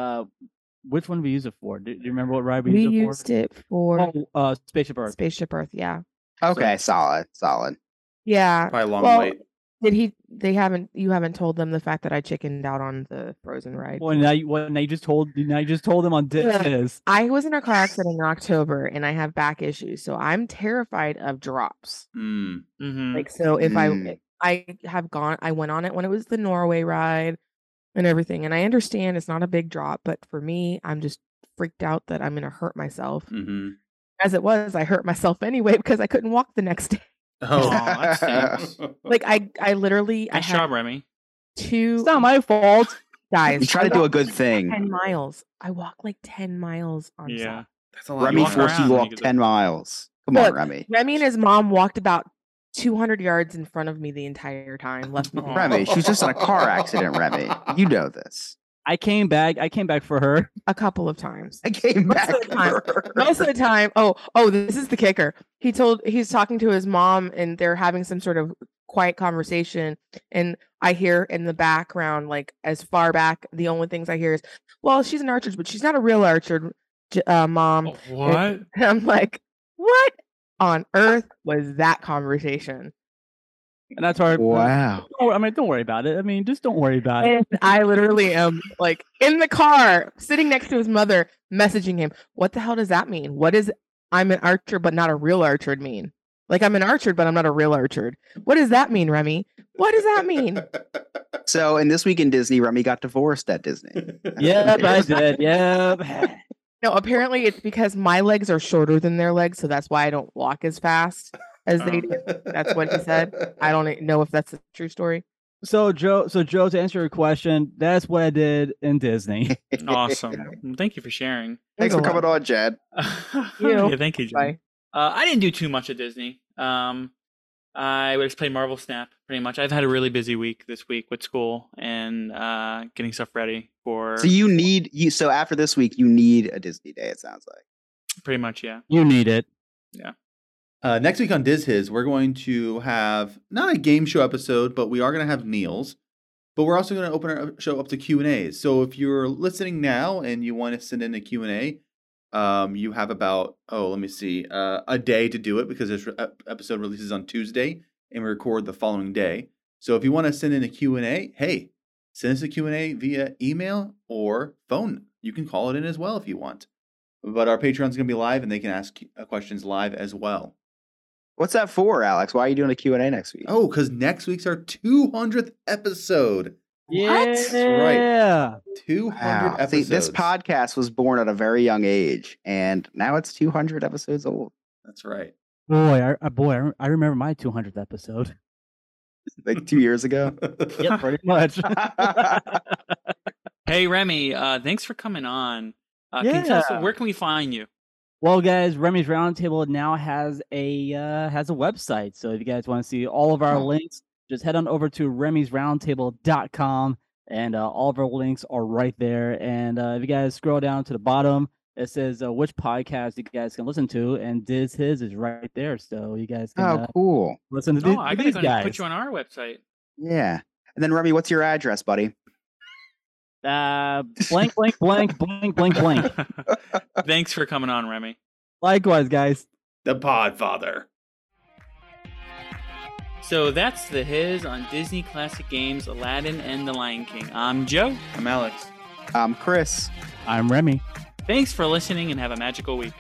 which one did we use it for? Do you remember what ride we used it for? Spaceship Earth. Spaceship Earth, yeah. Okay, solid. Yeah. Probably a long wait. You haven't told them the fact that I chickened out on the Frozen ride. Well, now you just told them on this. I was in a car accident in October and I have back issues, so I'm terrified of drops. Like so if I went on it when it was the Norway ride and everything, and I understand it's not a big drop, but for me, I'm just freaked out that I'm gonna hurt myself. As it was, I hurt myself anyway because I couldn't walk the next day. Oh, that stinks. Like I literally Nice job, Remy. It's not my fault, guys. You try to do a good thing. 10 miles. I walked like 10 miles on Yeah. That's a lot. Remy Walk forced you to walk 10 miles. Come on, Remy. Remy and his mom walked about 200 yards in front of me the entire time. Left me. Remy, she was just in a car accident, Remy. You know this. I came back for her a couple of times. I came back for her. Most of the time. Oh, this is the kicker. He's talking to his mom and they're having some sort of quiet conversation. And I hear in the background, like as far back, the only things I hear is, well, she's an archer, but she's not a real archer, mom. What? And I'm like, what on earth was that conversation? And that's why. Wow. Don't worry about it. I mean, just don't worry about it. And I literally am like in the car, sitting next to his mother, messaging him. What the hell does that mean? What is I'm an archer, but not a real archer mean? Like I'm an archer, but I'm not a real archer. What does that mean, Remy? What does that mean? So, in This Week in Disney, Remy got divorced at Disney. Yep, I did. Yep. No, apparently it's because my legs are shorter than their legs, so that's why I don't walk as fast as they do. That's what he said. I don't know if that's a true story. So Joe, to answer your question, that's what I did in Disney. Awesome. Thank you for sharing. Thanks for coming on, Jed. Yeah, thank you, Jed. I didn't do too much at Disney. I just played Marvel Snap pretty much. I've had a really busy week this week with school and getting stuff ready for. So so after this week, you need a Disney day. It sounds like. Pretty much, yeah. You need it. Yeah. Next week on Diz His, we're going to have not a game show episode, but we are going to have Neil's. But we're also going to open our show up to Q&As. So if you're listening now and you want to send in a Q&A, you have about, a day to do it because this episode releases on Tuesday and we record the following day. So if you want to send in a Q&A, hey, send us a Q&A via email or phone. You can call it in as well if you want. But our Patreon's going to be live and they can ask questions live as well. What's that for, Alex? Why are you doing a Q&A next week? Oh, because next week's our 200th episode. Yeah. That's right. 200 episodes. See, this podcast was born at a very young age, and now it's 200 episodes old. That's right. Boy, I remember my 200th episode. Like 2 years ago? Yep, pretty much. Hey, Remy, thanks for coming on. Can you tell us, where can we find you? Well, guys, Remy's Roundtable now has a website. So if you guys want to see all of our links, just head on over to remy'sroundtable.com, and all of our links are right there. And if you guys scroll down to the bottom, it says which podcast you guys can listen to, and Diz His is right there. So you guys can cool. listen to I these gotta guys. put you on our website. Yeah. And then, Remy, what's your address, buddy? Blank, blank, blank, blank, blank, blank. Thanks for coming on, Remy. Likewise, guys. The Podfather. So that's the His on Disney Classic Games, Aladdin and the Lion King. I'm Joe. I'm Alex. I'm Chris. I'm Remy. Thanks for listening and have a magical week.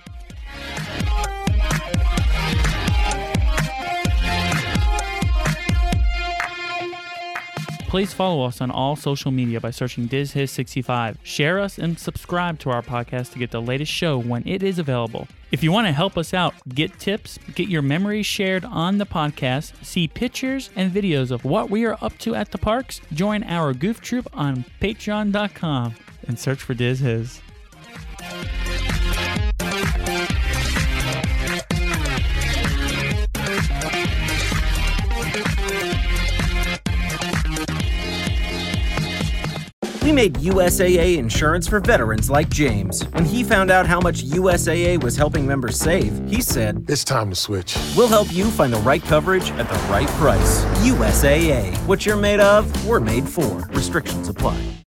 Please follow us on all social media by searching DizHiz65. Share us and subscribe to our podcast to get the latest show when it is available. If you want to help us out, get tips, get your memories shared on the podcast, see pictures and videos of what we are up to at the parks, join our Goof Troop on patreon.com and search for DizHiz. We made USAA insurance for veterans like James. When he found out how much USAA was helping members save, he said, "It's time to switch." We'll help you find the right coverage at the right price. USAA. What you're made of, we're made for. Restrictions apply.